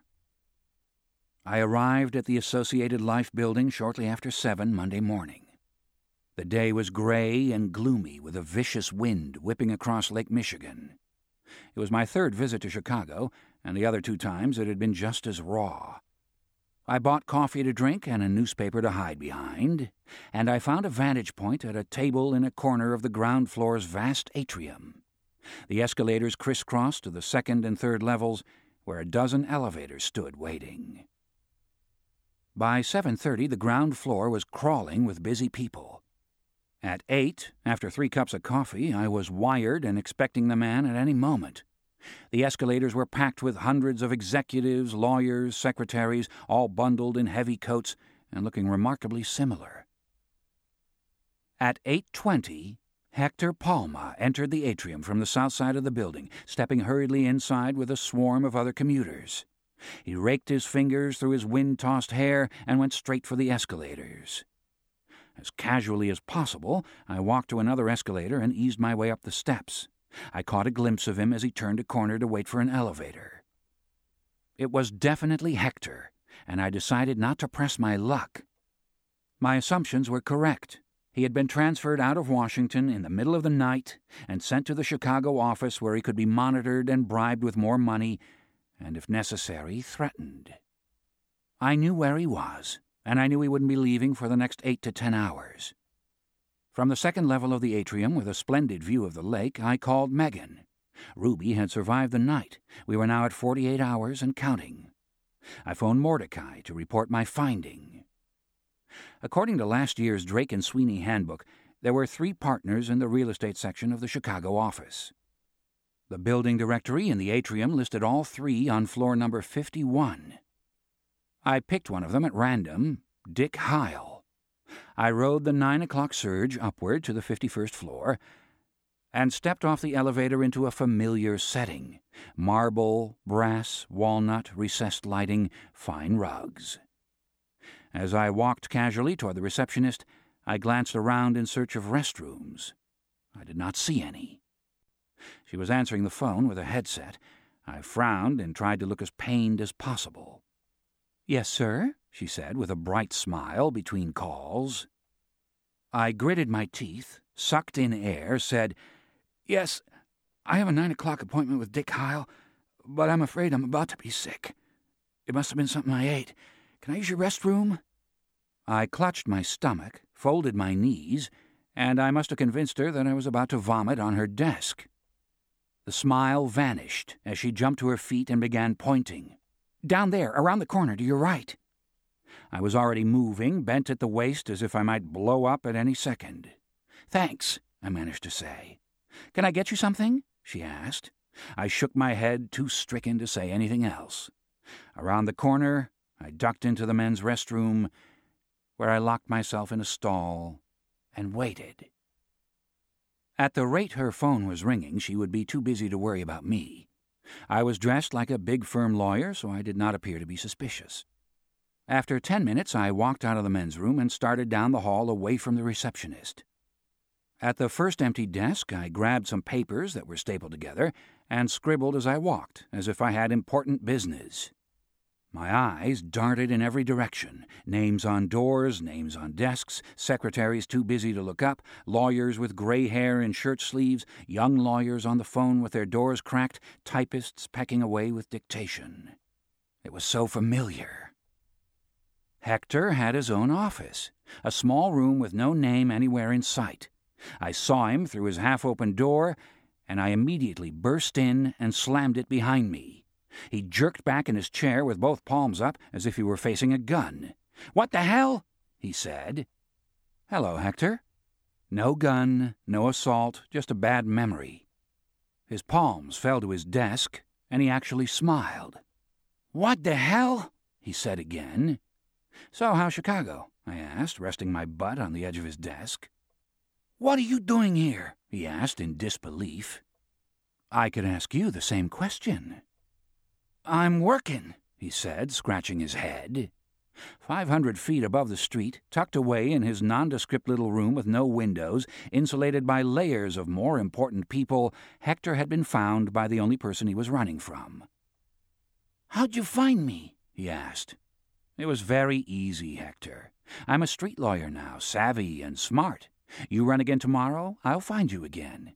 I arrived at the Associated Life building shortly after seven Monday morning. The day was gray and gloomy, with a vicious wind whipping across Lake Michigan. It was my third visit to Chicago, and the other two times it had been just as raw. I bought coffee to drink and a newspaper to hide behind, and I found a vantage point at a table in a corner of the ground floor's vast atrium. The escalators crisscrossed to the second and third levels, where a dozen elevators stood waiting. By seven thirty, the ground floor was crawling with busy people. At eight, after three cups of coffee, I was wired and expecting the man at any moment. The escalators were packed with hundreds of executives, lawyers, secretaries, all bundled in heavy coats and looking remarkably similar. At eight twenty, Hector Palma entered the atrium from the south side of the building, stepping hurriedly inside with a swarm of other commuters. He raked his fingers through his wind-tossed hair and went straight for the escalators. As casually as possible, I walked to another escalator and eased my way up the steps. I caught a glimpse of him as he turned a corner to wait for an elevator. It was definitely Hector, and I decided not to press my luck. My assumptions were correct. He had been transferred out of Washington in the middle of the night and sent to the Chicago office, where he could be monitored and bribed with more money, and if necessary, threatened. I knew where he was, and I knew he wouldn't be leaving for the next eight to ten hours. From the second level of the atrium, with a splendid view of the lake, I called Megan. Ruby had survived the night. We were now at forty-eight hours and counting. I phoned Mordecai to report my finding. According to last year's Drake and Sweeney handbook, there were three partners in the real estate section of the Chicago office. The building directory in the atrium listed all three on floor number fifty-one. I picked one of them at random, Dick Heil. I rode the nine o'clock surge upward to the fifty-first floor and stepped off the elevator into a familiar setting: marble, brass, walnut, recessed lighting, fine rugs. As I walked casually toward the receptionist, I glanced around in search of restrooms. I did not see any. She was answering the phone with a headset. I frowned and tried to look as pained as possible. "Yes, sir," she said with a bright smile between calls. I gritted my teeth, sucked in air, said, "Yes, I have a nine o'clock appointment with Dick Heil, but I'm afraid I'm about to be sick. It must have been something I ate. Can I use your restroom?" I clutched my stomach, folded my knees, and I must have convinced her that I was about to vomit on her desk. The smile vanished as she jumped to her feet and began pointing. "Down there, around the corner to your right." I was already moving, bent at the waist as if I might blow up at any second. "Thanks," I managed to say. "Can I get you something?" she asked. I shook my head, too stricken to say anything else. Around the corner, I ducked into the men's restroom, where I locked myself in a stall and waited. At the rate her phone was ringing, she would be too busy to worry about me. I was dressed like a big firm lawyer, so I did not appear to be suspicious. After ten minutes, I walked out of the men's room and started down the hall away from the receptionist. At the first empty desk, I grabbed some papers that were stapled together and scribbled as I walked, as if I had important business. My eyes darted in every direction: names on doors, names on desks, secretaries too busy to look up, lawyers with gray hair in shirt sleeves, young lawyers on the phone with their doors cracked, typists pecking away with dictation. It was so familiar. Hector had his own office, a small room with no name anywhere in sight. I saw him through his half-open door, and I immediately burst in and slammed it behind me. He jerked back in his chair with both palms up as if he were facing a gun. "What the hell?" he said. "Hello, Hector." No gun, no assault, just a bad memory. His palms fell to his desk, and he actually smiled. "What the hell?" he said again. "So, how's Chicago?" I asked, resting my butt on the edge of his desk. "What are you doing here?" he asked in disbelief. I could ask you the same question. I'm working, he said, scratching his head. Five hundred feet above the street, tucked away in his nondescript little room with no windows, insulated by layers of more important people, Hector had been found by the only person he was running from. "How'd you find me?" he asked. "It was very easy, Hector. I'm a street lawyer now, savvy and smart. You run again tomorrow, I'll find you again."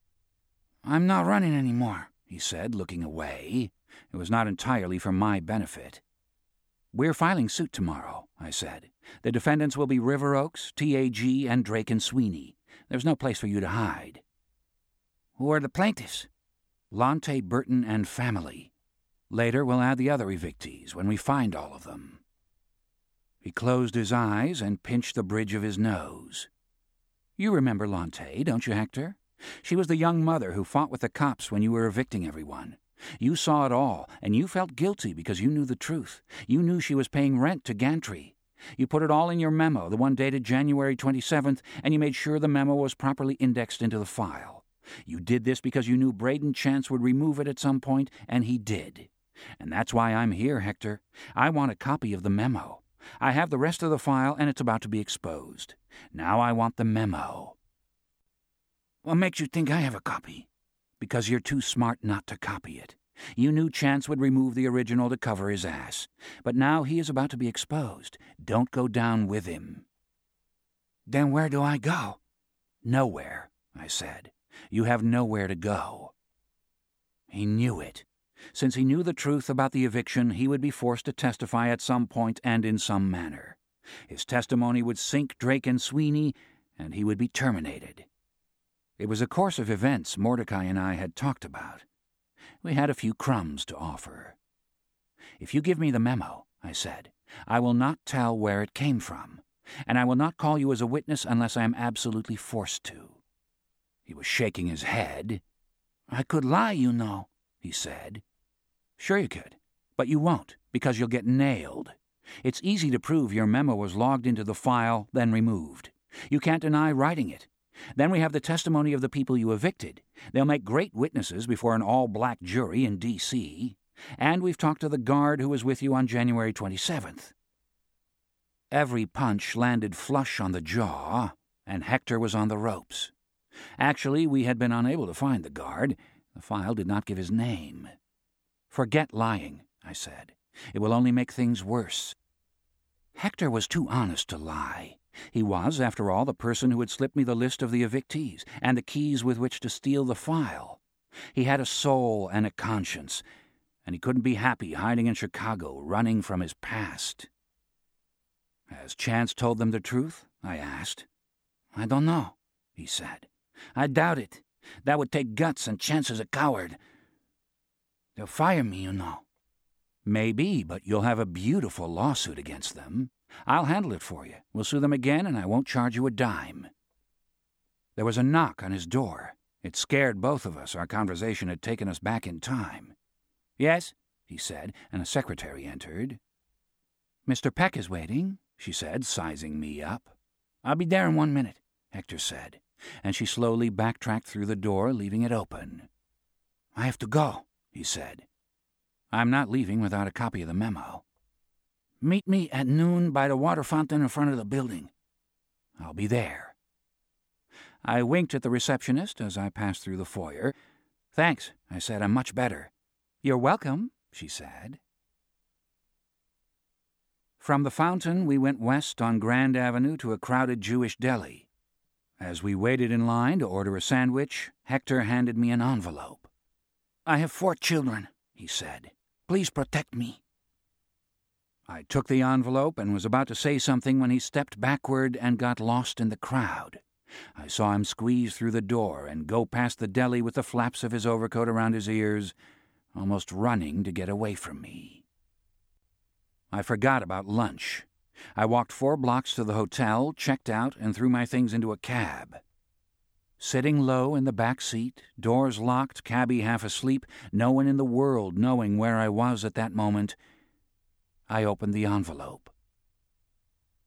"I'm not running anymore," he said, looking away. It was not entirely for my benefit. "We're filing suit tomorrow," I said. "The defendants will be River Oaks, T A G, and Drake and Sweeney. There's no place for you to hide." "Who are the plaintiffs?" "Lonte Burton and family. Later we'll add the other evictees when we find all of them." He closed his eyes and pinched the bridge of his nose. "You remember Lonte, don't you, Hector? She was the young mother who fought with the cops when you were evicting everyone. You saw it all, and you felt guilty because you knew the truth. You knew she was paying rent to Gantry. You put it all in your memo, the one dated January twenty-seventh, and you made sure the memo was properly indexed into the file. You did this because you knew Braden Chance would remove it at some point, and he did. And that's why I'm here, Hector. I want a copy of the memo. I have the rest of the file, and it's about to be exposed. Now I want the memo." "What makes you think I have a copy?" "Because you're too smart not to copy it. You knew Chance would remove the original to cover his ass. But now he is about to be exposed. Don't go down with him." "Then where do I go?" "Nowhere," I said. "You have nowhere to go." He knew it. Since he knew the truth about the eviction, he would be forced to testify at some point and in some manner. His testimony would sink Drake and Sweeney, and he would be terminated. It was a course of events Mordecai and I had talked about. We had a few crumbs to offer. "If you give me the memo," I said, "I will not tell where it came from, and I will not call you as a witness unless I am absolutely forced to." He was shaking his head. "I could lie, you know," he said. "Sure you could, but you won't, because you'll get nailed. It's easy to prove your memo was logged into the file, then removed. You can't deny writing it. Then we have the testimony of the people you evicted. They'll make great witnesses before an all-black jury in D C And we've talked to the guard who was with you on January twenty-seventh. Every punch landed flush on the jaw, and Hector was on the ropes. Actually, we had been unable to find the guard. The file did not give his name. "Forget lying," I said. "It will only make things worse." Hector was too honest to lie. He was, after all, the person who had slipped me the list of the evictees and the keys with which to steal the file. He had a soul and a conscience, and he couldn't be happy hiding in Chicago, running from his past. "Has Chance told them the truth?" I asked. "I don't know," he said. "I doubt it. That would take guts, and Chance is a coward. They'll fire me, you know." "Maybe, but you'll have a beautiful lawsuit against them. I'll handle it for you. We'll sue them again, and I won't charge you a dime." There was a knock on his door. It scared both of us. Our conversation had taken us back in time. "Yes," he said, and a secretary entered. "Mister Peck is waiting," she said, sizing me up. "I'll be there in one minute," Hector said, and she slowly backtracked through the door, leaving it open. "I have to go," he said. "I'm not leaving without a copy of the memo." "Meet me at noon by the water fountain in front of the building." "I'll be there." I winked at the receptionist as I passed through the foyer. "Thanks," I said. "I'm much better." "You're welcome," she said. From the fountain, we went west on Grand Avenue to a crowded Jewish deli. As we waited in line to order a sandwich, Hector handed me an envelope. "I have four children," he said. "Please protect me." I took the envelope and was about to say something when he stepped backward and got lost in the crowd. I saw him squeeze through the door and go past the deli with the flaps of his overcoat around his ears, almost running to get away from me. I forgot about lunch. I walked four blocks to the hotel, checked out, and threw my things into a cab. Sitting low in the back seat, doors locked, cabbie half asleep, no one in the world knowing where I was at that moment, I opened the envelope.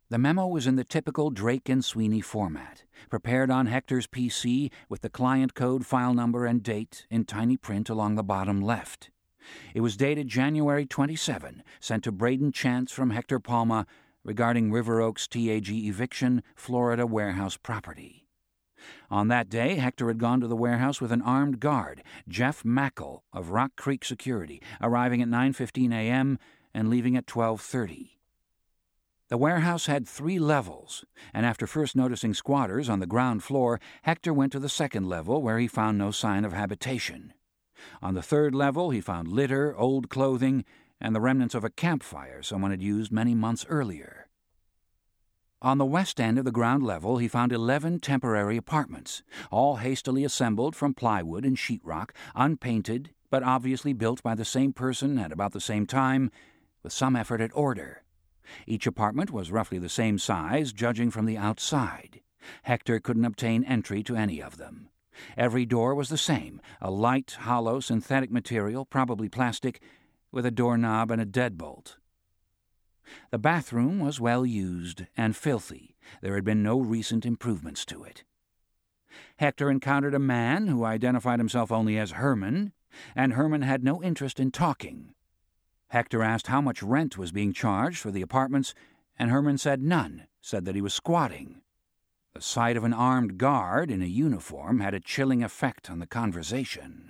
The memo was in the typical Drake and Sweeney format, prepared on Hector's P C with the client code, file number, and date in tiny print along the bottom left. It was dated January twenty-seventh, sent to Braden Chance from Hector Palma regarding River Oaks T A G eviction, Florida warehouse property. On that day, Hector had gone to the warehouse with an armed guard, Jeff Mackle of Rock Creek Security, arriving at nine fifteen a.m. and leaving at twelve thirty. The warehouse had three levels, and after first noticing squatters on the ground floor, Hector went to the second level where he found no sign of habitation. On the third level, he found litter, old clothing, and the remnants of a campfire someone had used many months earlier. On the west end of the ground level, he found eleven temporary apartments, all hastily assembled from plywood and sheetrock, unpainted, but obviously built by the same person at about the same time, with some effort at order. Each apartment was roughly the same size, judging from the outside. Hector couldn't obtain entry to any of them. Every door was the same, a light, hollow, synthetic material, probably plastic, with a doorknob and a deadbolt. The bathroom was well used and filthy. There had been no recent improvements to it. Hector encountered a man who identified himself only as Herman, and Herman had no interest in talking. Hector asked how much rent was being charged for the apartments, and Herman said none, said that he was squatting. The sight of an armed guard in a uniform had a chilling effect on the conversation.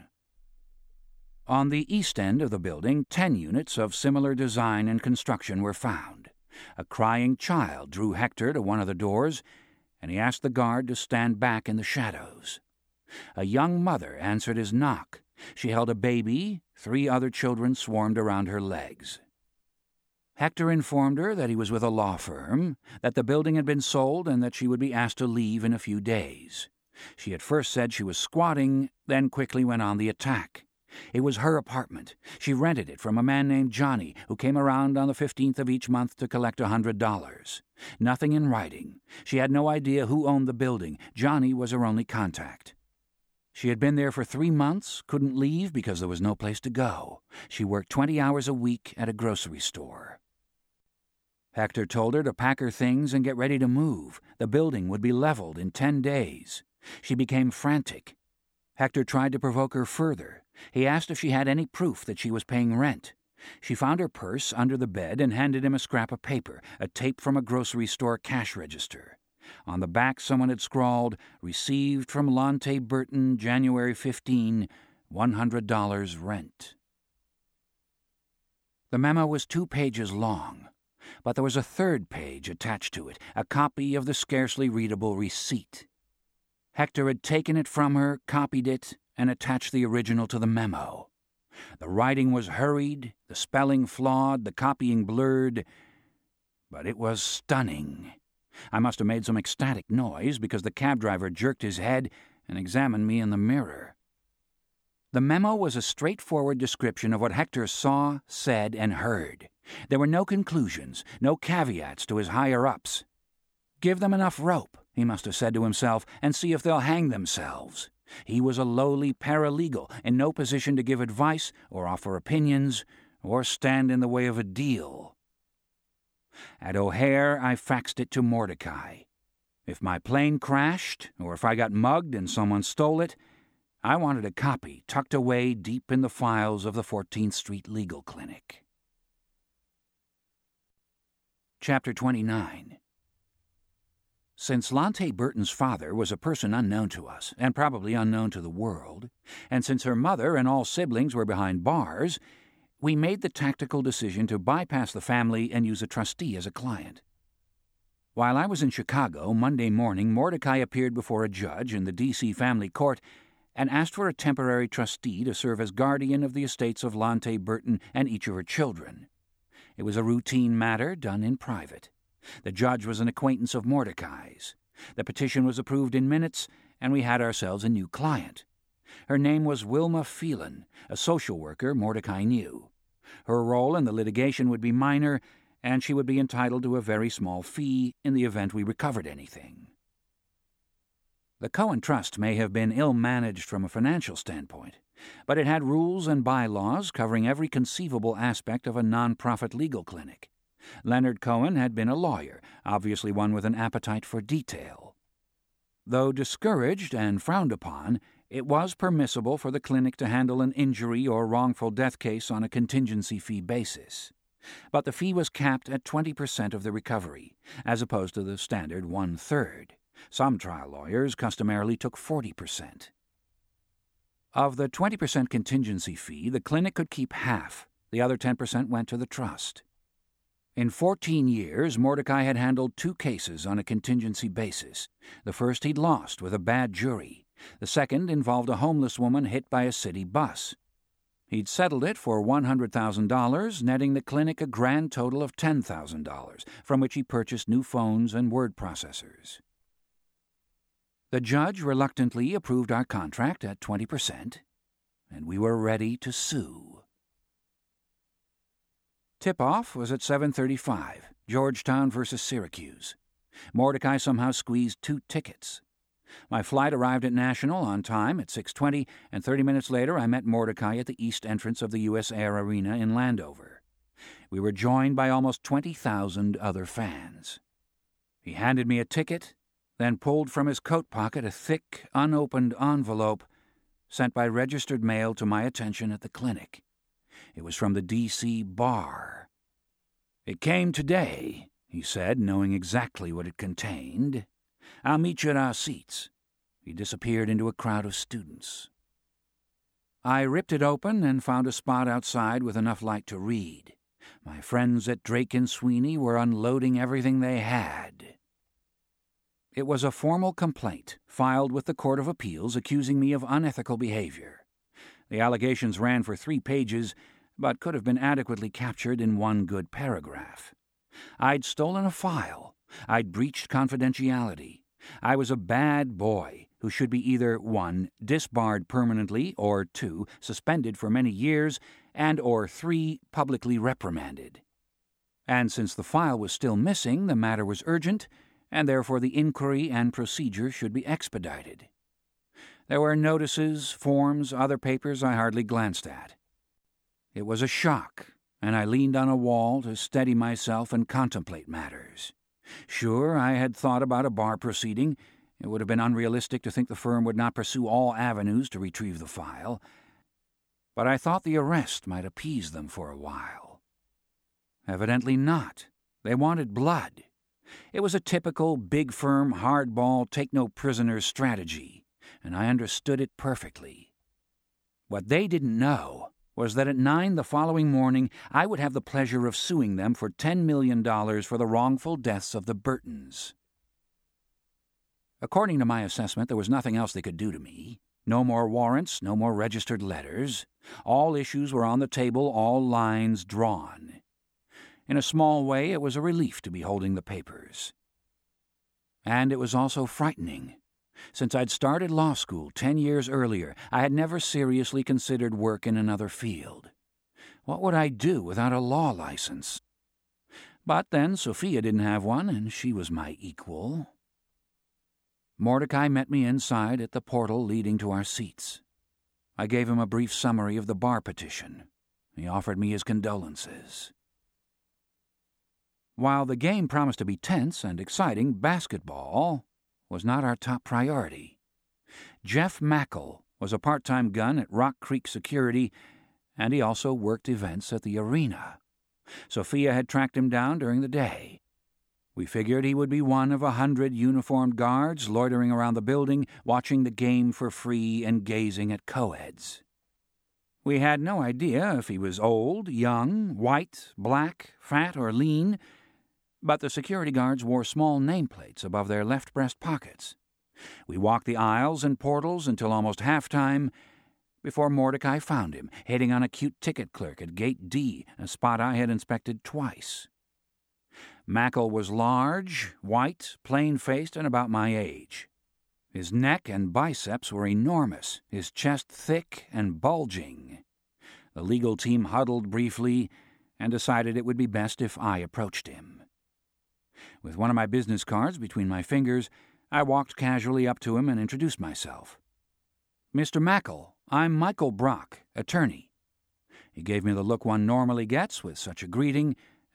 On the east end of the building, ten units of similar design and construction were found. A crying child drew Hector to one of the doors, and he asked the guard to stand back in the shadows. A young mother answered his knock. She held a baby. Three other children swarmed around her legs. Hector informed her that he was with a law firm, that the building had been sold, and that she would be asked to leave in a few days. She at first said she was squatting, then quickly went on the attack. It was her apartment. She rented it from a man named Johnny, who came around on the fifteenth of each month to collect a hundred dollars. Nothing in writing. She had no idea who owned the building. Johnny was her only contact. She had been there for three months, couldn't leave because there was no place to go. She worked twenty hours a week at a grocery store. Hector told her to pack her things and get ready to move. The building would be leveled in ten days. She became frantic. Hector tried to provoke her further. He asked if she had any proof that she was paying rent. She found her purse under the bed and handed him a scrap of paper, a tape from a grocery store cash register. On the back someone had scrawled, "Received from Lonte Burton, January fifteenth, one hundred dollars rent." The memo was two pages long, but there was a third page attached to it, a copy of the scarcely readable receipt. Hector had taken it from her, copied it, and attached the original to the memo. The writing was hurried, the spelling flawed, the copying blurred, but it was stunning. I must have made some ecstatic noise because the cab driver jerked his head and examined me in the mirror. The memo was a straightforward description of what Hector saw, said, and heard. There were no conclusions, no caveats to his higher-ups. Give them enough rope, he must have said to himself, and see if they'll hang themselves. He was a lowly paralegal, in no position to give advice or offer opinions or stand in the way of a deal. At O'Hare, I faxed it to Mordecai. If my plane crashed, or if I got mugged and someone stole it, I wanted a copy tucked away deep in the files of the fourteenth Street Legal Clinic. Chapter twenty-nine. Since Lonte Burton's father was a person unknown to us, and probably unknown to the world, and since her mother and all siblings were behind bars, we made the tactical decision to bypass the family and use a trustee as a client. While I was in Chicago, Monday morning, Mordecai appeared before a judge in the D C family court and asked for a temporary trustee to serve as guardian of the estates of Lonte Burton and each of her children. It was a routine matter done in private. The judge was an acquaintance of Mordecai's. The petition was approved in minutes, and we had ourselves a new client. Her name was Wilma Phelan, a social worker Mordecai knew. Her role in the litigation would be minor, and she would be entitled to a very small fee in the event we recovered anything. The Cohen Trust may have been ill-managed from a financial standpoint, but it had rules and bylaws covering every conceivable aspect of a non-profit legal clinic. Leonard Cohen had been a lawyer, obviously one with an appetite for detail. Though discouraged and frowned upon, it was permissible for the clinic to handle an injury or wrongful death case on a contingency fee basis. But the fee was capped at twenty percent of the recovery, as opposed to the standard one-third. Some trial lawyers customarily took forty percent. Of the twenty percent contingency fee, the clinic could keep half. The other ten percent went to the trust. In fourteen years, Mordecai had handled two cases on a contingency basis. The first he'd lost with a bad jury. The second involved a homeless woman hit by a city bus. He'd settled it for one hundred thousand dollars, netting the clinic a grand total of ten thousand dollars, from which he purchased new phones and word processors. The judge reluctantly approved our contract at twenty percent, and we were ready to sue. Tip-off was at seven thirty-five, Georgetown versus Syracuse. Mordecai somehow squeezed two tickets. My flight arrived at National on time at six twenty, and thirty minutes later I met Mordecai at the east entrance of the U S Air Arena in Landover. We were joined by almost twenty thousand other fans. He handed me a ticket, then pulled from his coat pocket a thick, unopened envelope sent by registered mail to my attention at the clinic. It was from the D C Bar. "It came today," he said, knowing exactly what it contained. "I'll meet you at our seats." He disappeared into a crowd of students. I ripped it open and found a spot outside with enough light to read. My friends at Drake and Sweeney were unloading everything they had. It was a formal complaint filed with the Court of Appeals accusing me of unethical behavior. The allegations ran for three pages, but could have been adequately captured in one good paragraph. I'd stolen a file. I'd breached confidentiality. I was a bad boy who should be either one, disbarred permanently, or two, suspended for many years, and or three, publicly reprimanded. And since the file was still missing, the matter was urgent, and therefore the inquiry and procedure should be expedited. There were notices, forms, other papers I hardly glanced at. It was a shock, and I leaned on a wall to steady myself and contemplate matters. Sure, I had thought about a bar proceeding. It would have been unrealistic to think the firm would not pursue all avenues to retrieve the file. But I thought the arrest might appease them for a while. Evidently not. They wanted blood. It was a typical big firm hardball take-no-prisoners strategy, and I understood it perfectly. What they didn't know was that at nine the following morning I would have the pleasure of suing them for ten million dollars for the wrongful deaths of the Burtons. According to my assessment, there was nothing else they could do to me. No more warrants, no more registered letters. All issues were on the table, all lines drawn. In a small way, it was a relief to be holding the papers. And it was also frightening. Since I'd started law school ten years earlier, I had never seriously considered work in another field. What would I do without a law license? But then Sophia didn't have one, and she was my equal. Mordecai met me inside at the portal leading to our seats. I gave him a brief summary of the bar petition. He offered me his condolences. While the game promised to be tense and exciting, basketball was not our top priority. Jeff Mackle was a part-time gun at Rock Creek Security, and he also worked events at the arena. Sophia had tracked him down during the day. We figured he would be one of a hundred uniformed guards loitering around the building, watching the game for free and gazing at co-eds. We had no idea if he was old, young, white, black, fat, or lean, but the security guards wore small nameplates above their left breast pockets. We walked the aisles and portals until almost halftime before Mordecai found him, hitting on a cute ticket clerk at Gate D, a spot I had inspected twice. Mackle was large, white, plain-faced, and about my age. His neck and biceps were enormous, his chest thick and bulging. The legal team huddled briefly and decided it would be best if I approached him. With one of my business cards between my fingers, I walked casually up to him and introduced myself. "Mister Mackle, I'm Michael Brock, attorney." He gave me the look one normally gets with such a greeting,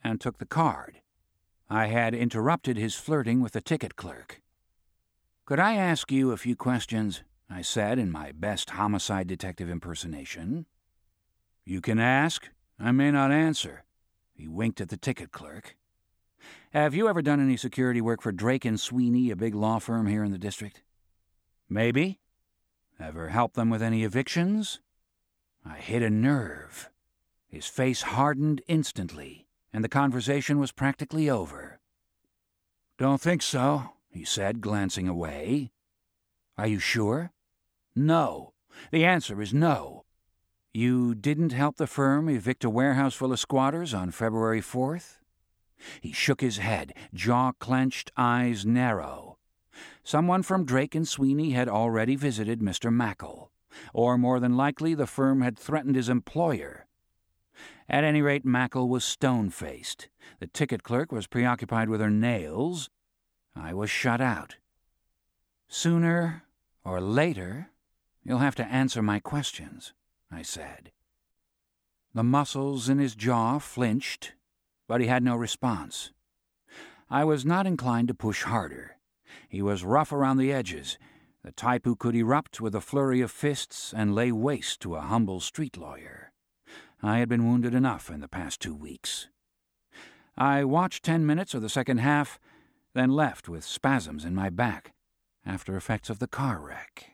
and took the card. I had interrupted his flirting with the ticket clerk. "Could I ask you a few questions?" I said in my best homicide detective impersonation. "You can ask. I may not answer." He winked at the ticket clerk. "Have you ever done any security work for Drake and Sweeney, a big law firm here in the district?" "Maybe." "Ever helped them with any evictions?" I hit a nerve. His face hardened instantly, and the conversation was practically over. "Don't think so," he said, glancing away. "Are you sure?" "No. The answer is no." "You didn't help the firm evict a warehouse full of squatters on February fourth? He shook his head, jaw clenched, eyes narrow. Someone from Drake and Sweeney had already visited Mister Mackle, or more than likely the firm had threatened his employer. At any rate, Mackle was stone-faced. The ticket clerk was preoccupied with her nails. I was shut out. "Sooner or later, you'll have to answer my questions," I said. The muscles in his jaw flinched, but he had no response. I was not inclined to push harder. He was rough around the edges, the type who could erupt with a flurry of fists and lay waste to a humble street lawyer. I had been wounded enough in the past two weeks. I watched ten minutes of the second half, then left with spasms in my back, after effects of the car wreck.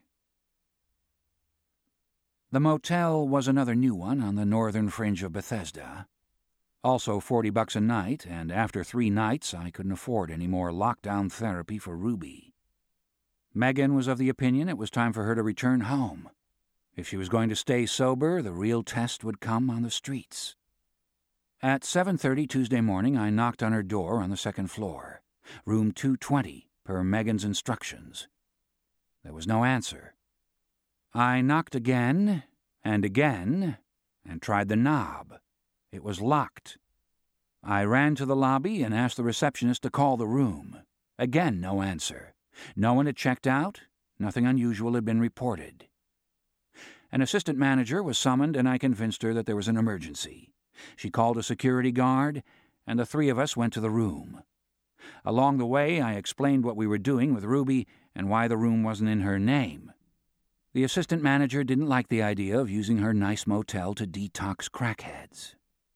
The motel was another new one on the northern fringe of Bethesda. Also forty bucks a night, and after three nights I couldn't afford any more lockdown therapy for Ruby. Megan was of the opinion it was time for her to return home. If she was going to stay sober, the real test would come on the streets. At seven thirty Tuesday morning, I knocked on her door on the second floor, room two twenty, per Megan's instructions. There was no answer. I knocked again and again and tried the knob. It was locked. I ran to the lobby and asked the receptionist to call the room. Again, no answer. No one had checked out. Nothing unusual had been reported. An assistant manager was summoned, and I convinced her that there was an emergency. She called a security guard, and the three of us went to the room. Along the way, I explained what we were doing with Ruby and why the room wasn't in her name. The assistant manager didn't like the idea of using her nice motel to detox crackheads.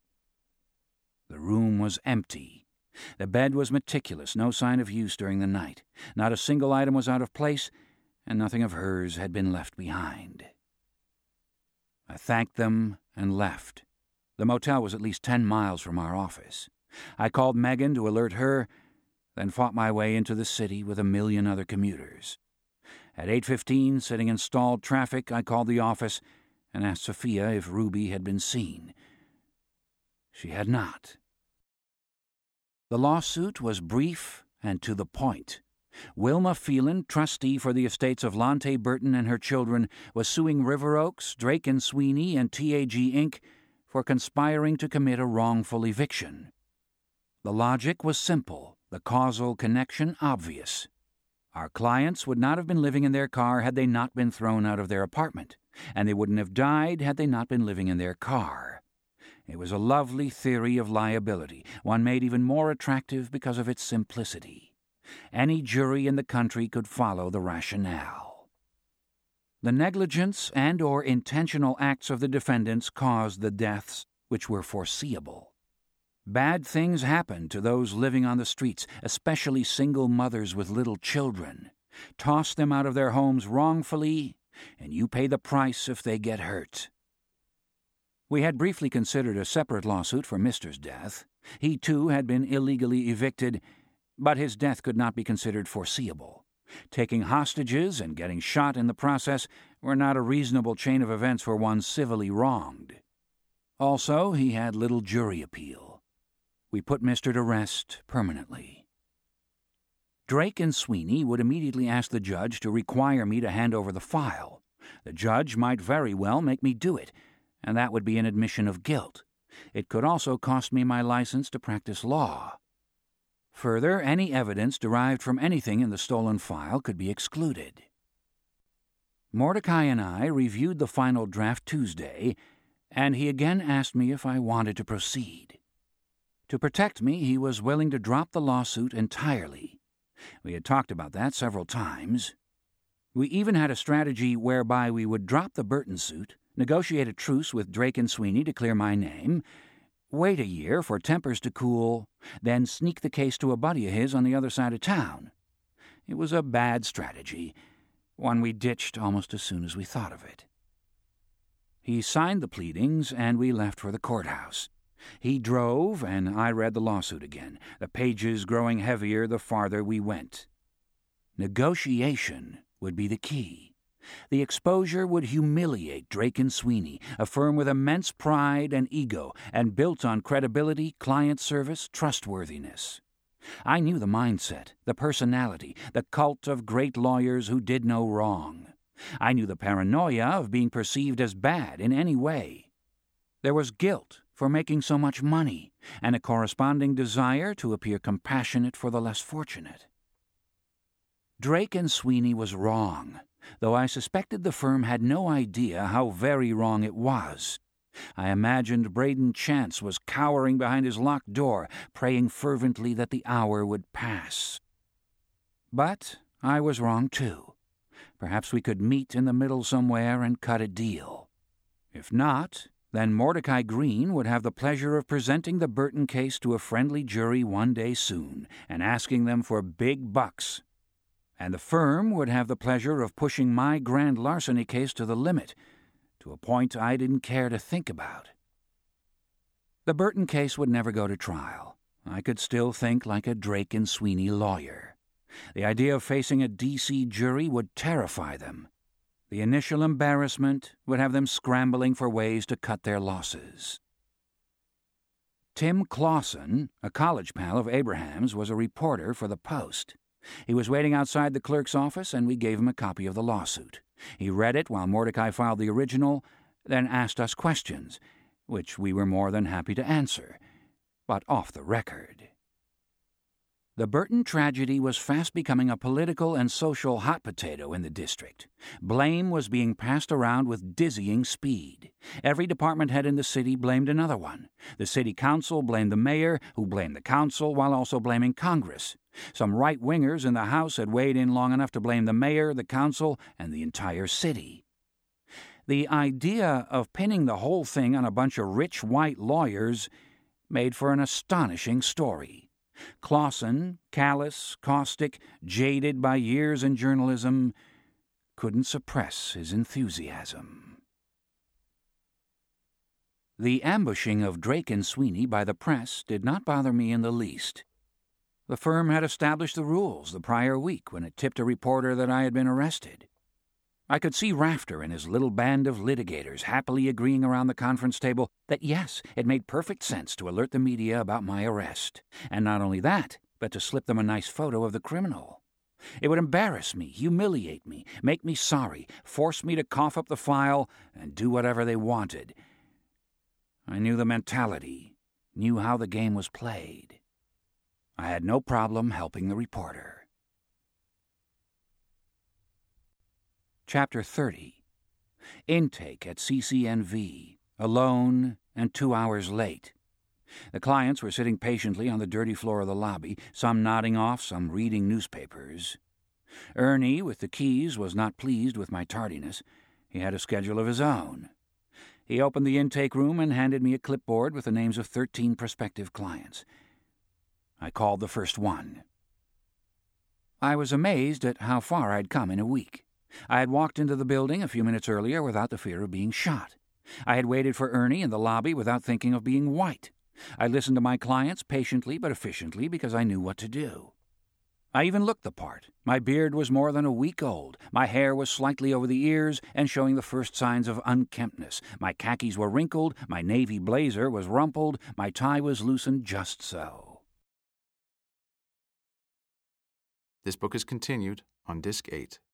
The room was empty. The bed was meticulous, no sign of use during the night. Not a single item was out of place, and nothing of hers had been left behind. I thanked them and left. The motel was at least ten miles from our office. I called Megan to alert her, then fought my way into the city with a million other commuters. At eight fifteen, sitting in stalled traffic, I called the office and asked Sophia if Ruby had been seen. She had not. The lawsuit was brief and to the point. Wilma Phelan, trustee for the estates of Lonte Burton and her children, was suing River Oaks, Drake and Sweeney, and T A G Incorporated for conspiring to commit a wrongful eviction. The logic was simple, the causal connection obvious. Our clients would not have been living in their car had they not been thrown out of their apartment, and they wouldn't have died had they not been living in their car. It was a lovely theory of liability, one made even more attractive because of its simplicity. Any jury in the country could follow the rationale. The negligence and or intentional acts of the defendants caused the deaths, which were foreseeable. Bad things happen to those living on the streets, especially single mothers with little children. Toss them out of their homes wrongfully, and you pay the price if they get hurt. We had briefly considered a separate lawsuit for Mister's death. He, too, had been illegally evicted, but his death could not be considered foreseeable. Taking hostages and getting shot in the process were not a reasonable chain of events for one civilly wronged. Also, he had little jury appeal. We put Mister to rest permanently. Drake and Sweeney would immediately ask the judge to require me to hand over the file. The judge might very well make me do it, and that would be an admission of guilt. It could also cost me my license to practice law. Further, any evidence derived from anything in the stolen file could be excluded. Mordecai and I reviewed the final draft Tuesday, and he again asked me if I wanted to proceed. To protect me, he was willing to drop the lawsuit entirely. We had talked about that several times. We even had a strategy whereby we would drop the Burton suit, negotiate a truce with Drake and Sweeney to clear my name, wait a year for tempers to cool, then sneak the case to a buddy of his on the other side of town. It was a bad strategy, one we ditched almost as soon as we thought of it. He signed the pleadings, and we left for the courthouse. He drove, and I read the lawsuit again, the pages growing heavier the farther we went. Negotiation would be the key. The exposure would humiliate Drake and Sweeney, a firm with immense pride and ego, and built on credibility, client service, trustworthiness. I knew the mindset, the personality, the cult of great lawyers who did no wrong. I knew the paranoia of being perceived as bad in any way. There was guilt for making so much money, and a corresponding desire to appear compassionate for the less fortunate. Drake and Sweeney was wrong, though I suspected the firm had no idea how very wrong it was. I imagined Braden Chance was cowering behind his locked door, praying fervently that the hour would pass. But I was wrong, too. Perhaps we could meet in the middle somewhere and cut a deal. If not, then Mordecai Green would have the pleasure of presenting the Burton case to a friendly jury one day soon and asking them for big bucks. And the firm would have the pleasure of pushing my grand larceny case to the limit, to a point I didn't care to think about. The Burton case would never go to trial. I could still think like a Drake and Sweeney lawyer. The idea of facing a D C jury would terrify them. The initial embarrassment would have them scrambling for ways to cut their losses. Tim Clausen, a college pal of Abraham's, was a reporter for the Post. He was waiting outside the clerk's office, and we gave him a copy of the lawsuit. He read it while Mordecai filed the original, then asked us questions, which we were more than happy to answer, but off the record. The Burton tragedy was fast becoming a political and social hot potato in the district. Blame was being passed around with dizzying speed. Every department head in the city blamed another one. The city council blamed the mayor, who blamed the council while also blaming Congress. Some right-wingers in the House had weighed in long enough to blame the mayor, the council, and the entire city. The idea of pinning the whole thing on a bunch of rich white lawyers made for an astonishing story. Clausen, callous, caustic, jaded by years in journalism, couldn't suppress his enthusiasm. The ambushing of Drake and Sweeney by the press did not bother me in the least. The firm had established the rules the prior week when it tipped a reporter that I had been arrested. I could see Rafter and his little band of litigators happily agreeing around the conference table that yes, it made perfect sense to alert the media about my arrest. And not only that, but to slip them a nice photo of the criminal. It would embarrass me, humiliate me, make me sorry, force me to cough up the file, and do whatever they wanted. I knew the mentality, knew how the game was played. I had no problem helping the reporter. Chapter thirty. Intake at C C N V, alone and two hours late. The clients were sitting patiently on the dirty floor of the lobby, some nodding off, some reading newspapers. Ernie, with the keys, was not pleased with my tardiness. He had a schedule of his own. He opened the intake room and handed me a clipboard with the names of thirteen prospective clients. I called the first one. I was amazed at how far I'd come in a week. I had walked into the building a few minutes earlier without the fear of being shot. I had waited for Ernie in the lobby without thinking of being white. I listened to my clients patiently but efficiently because I knew what to do. I even looked the part. My beard was more than a week old. My hair was slightly over the ears and showing the first signs of unkemptness. My khakis were wrinkled. My navy blazer was rumpled. My tie was loosened just so. This book is continued on Disc eight.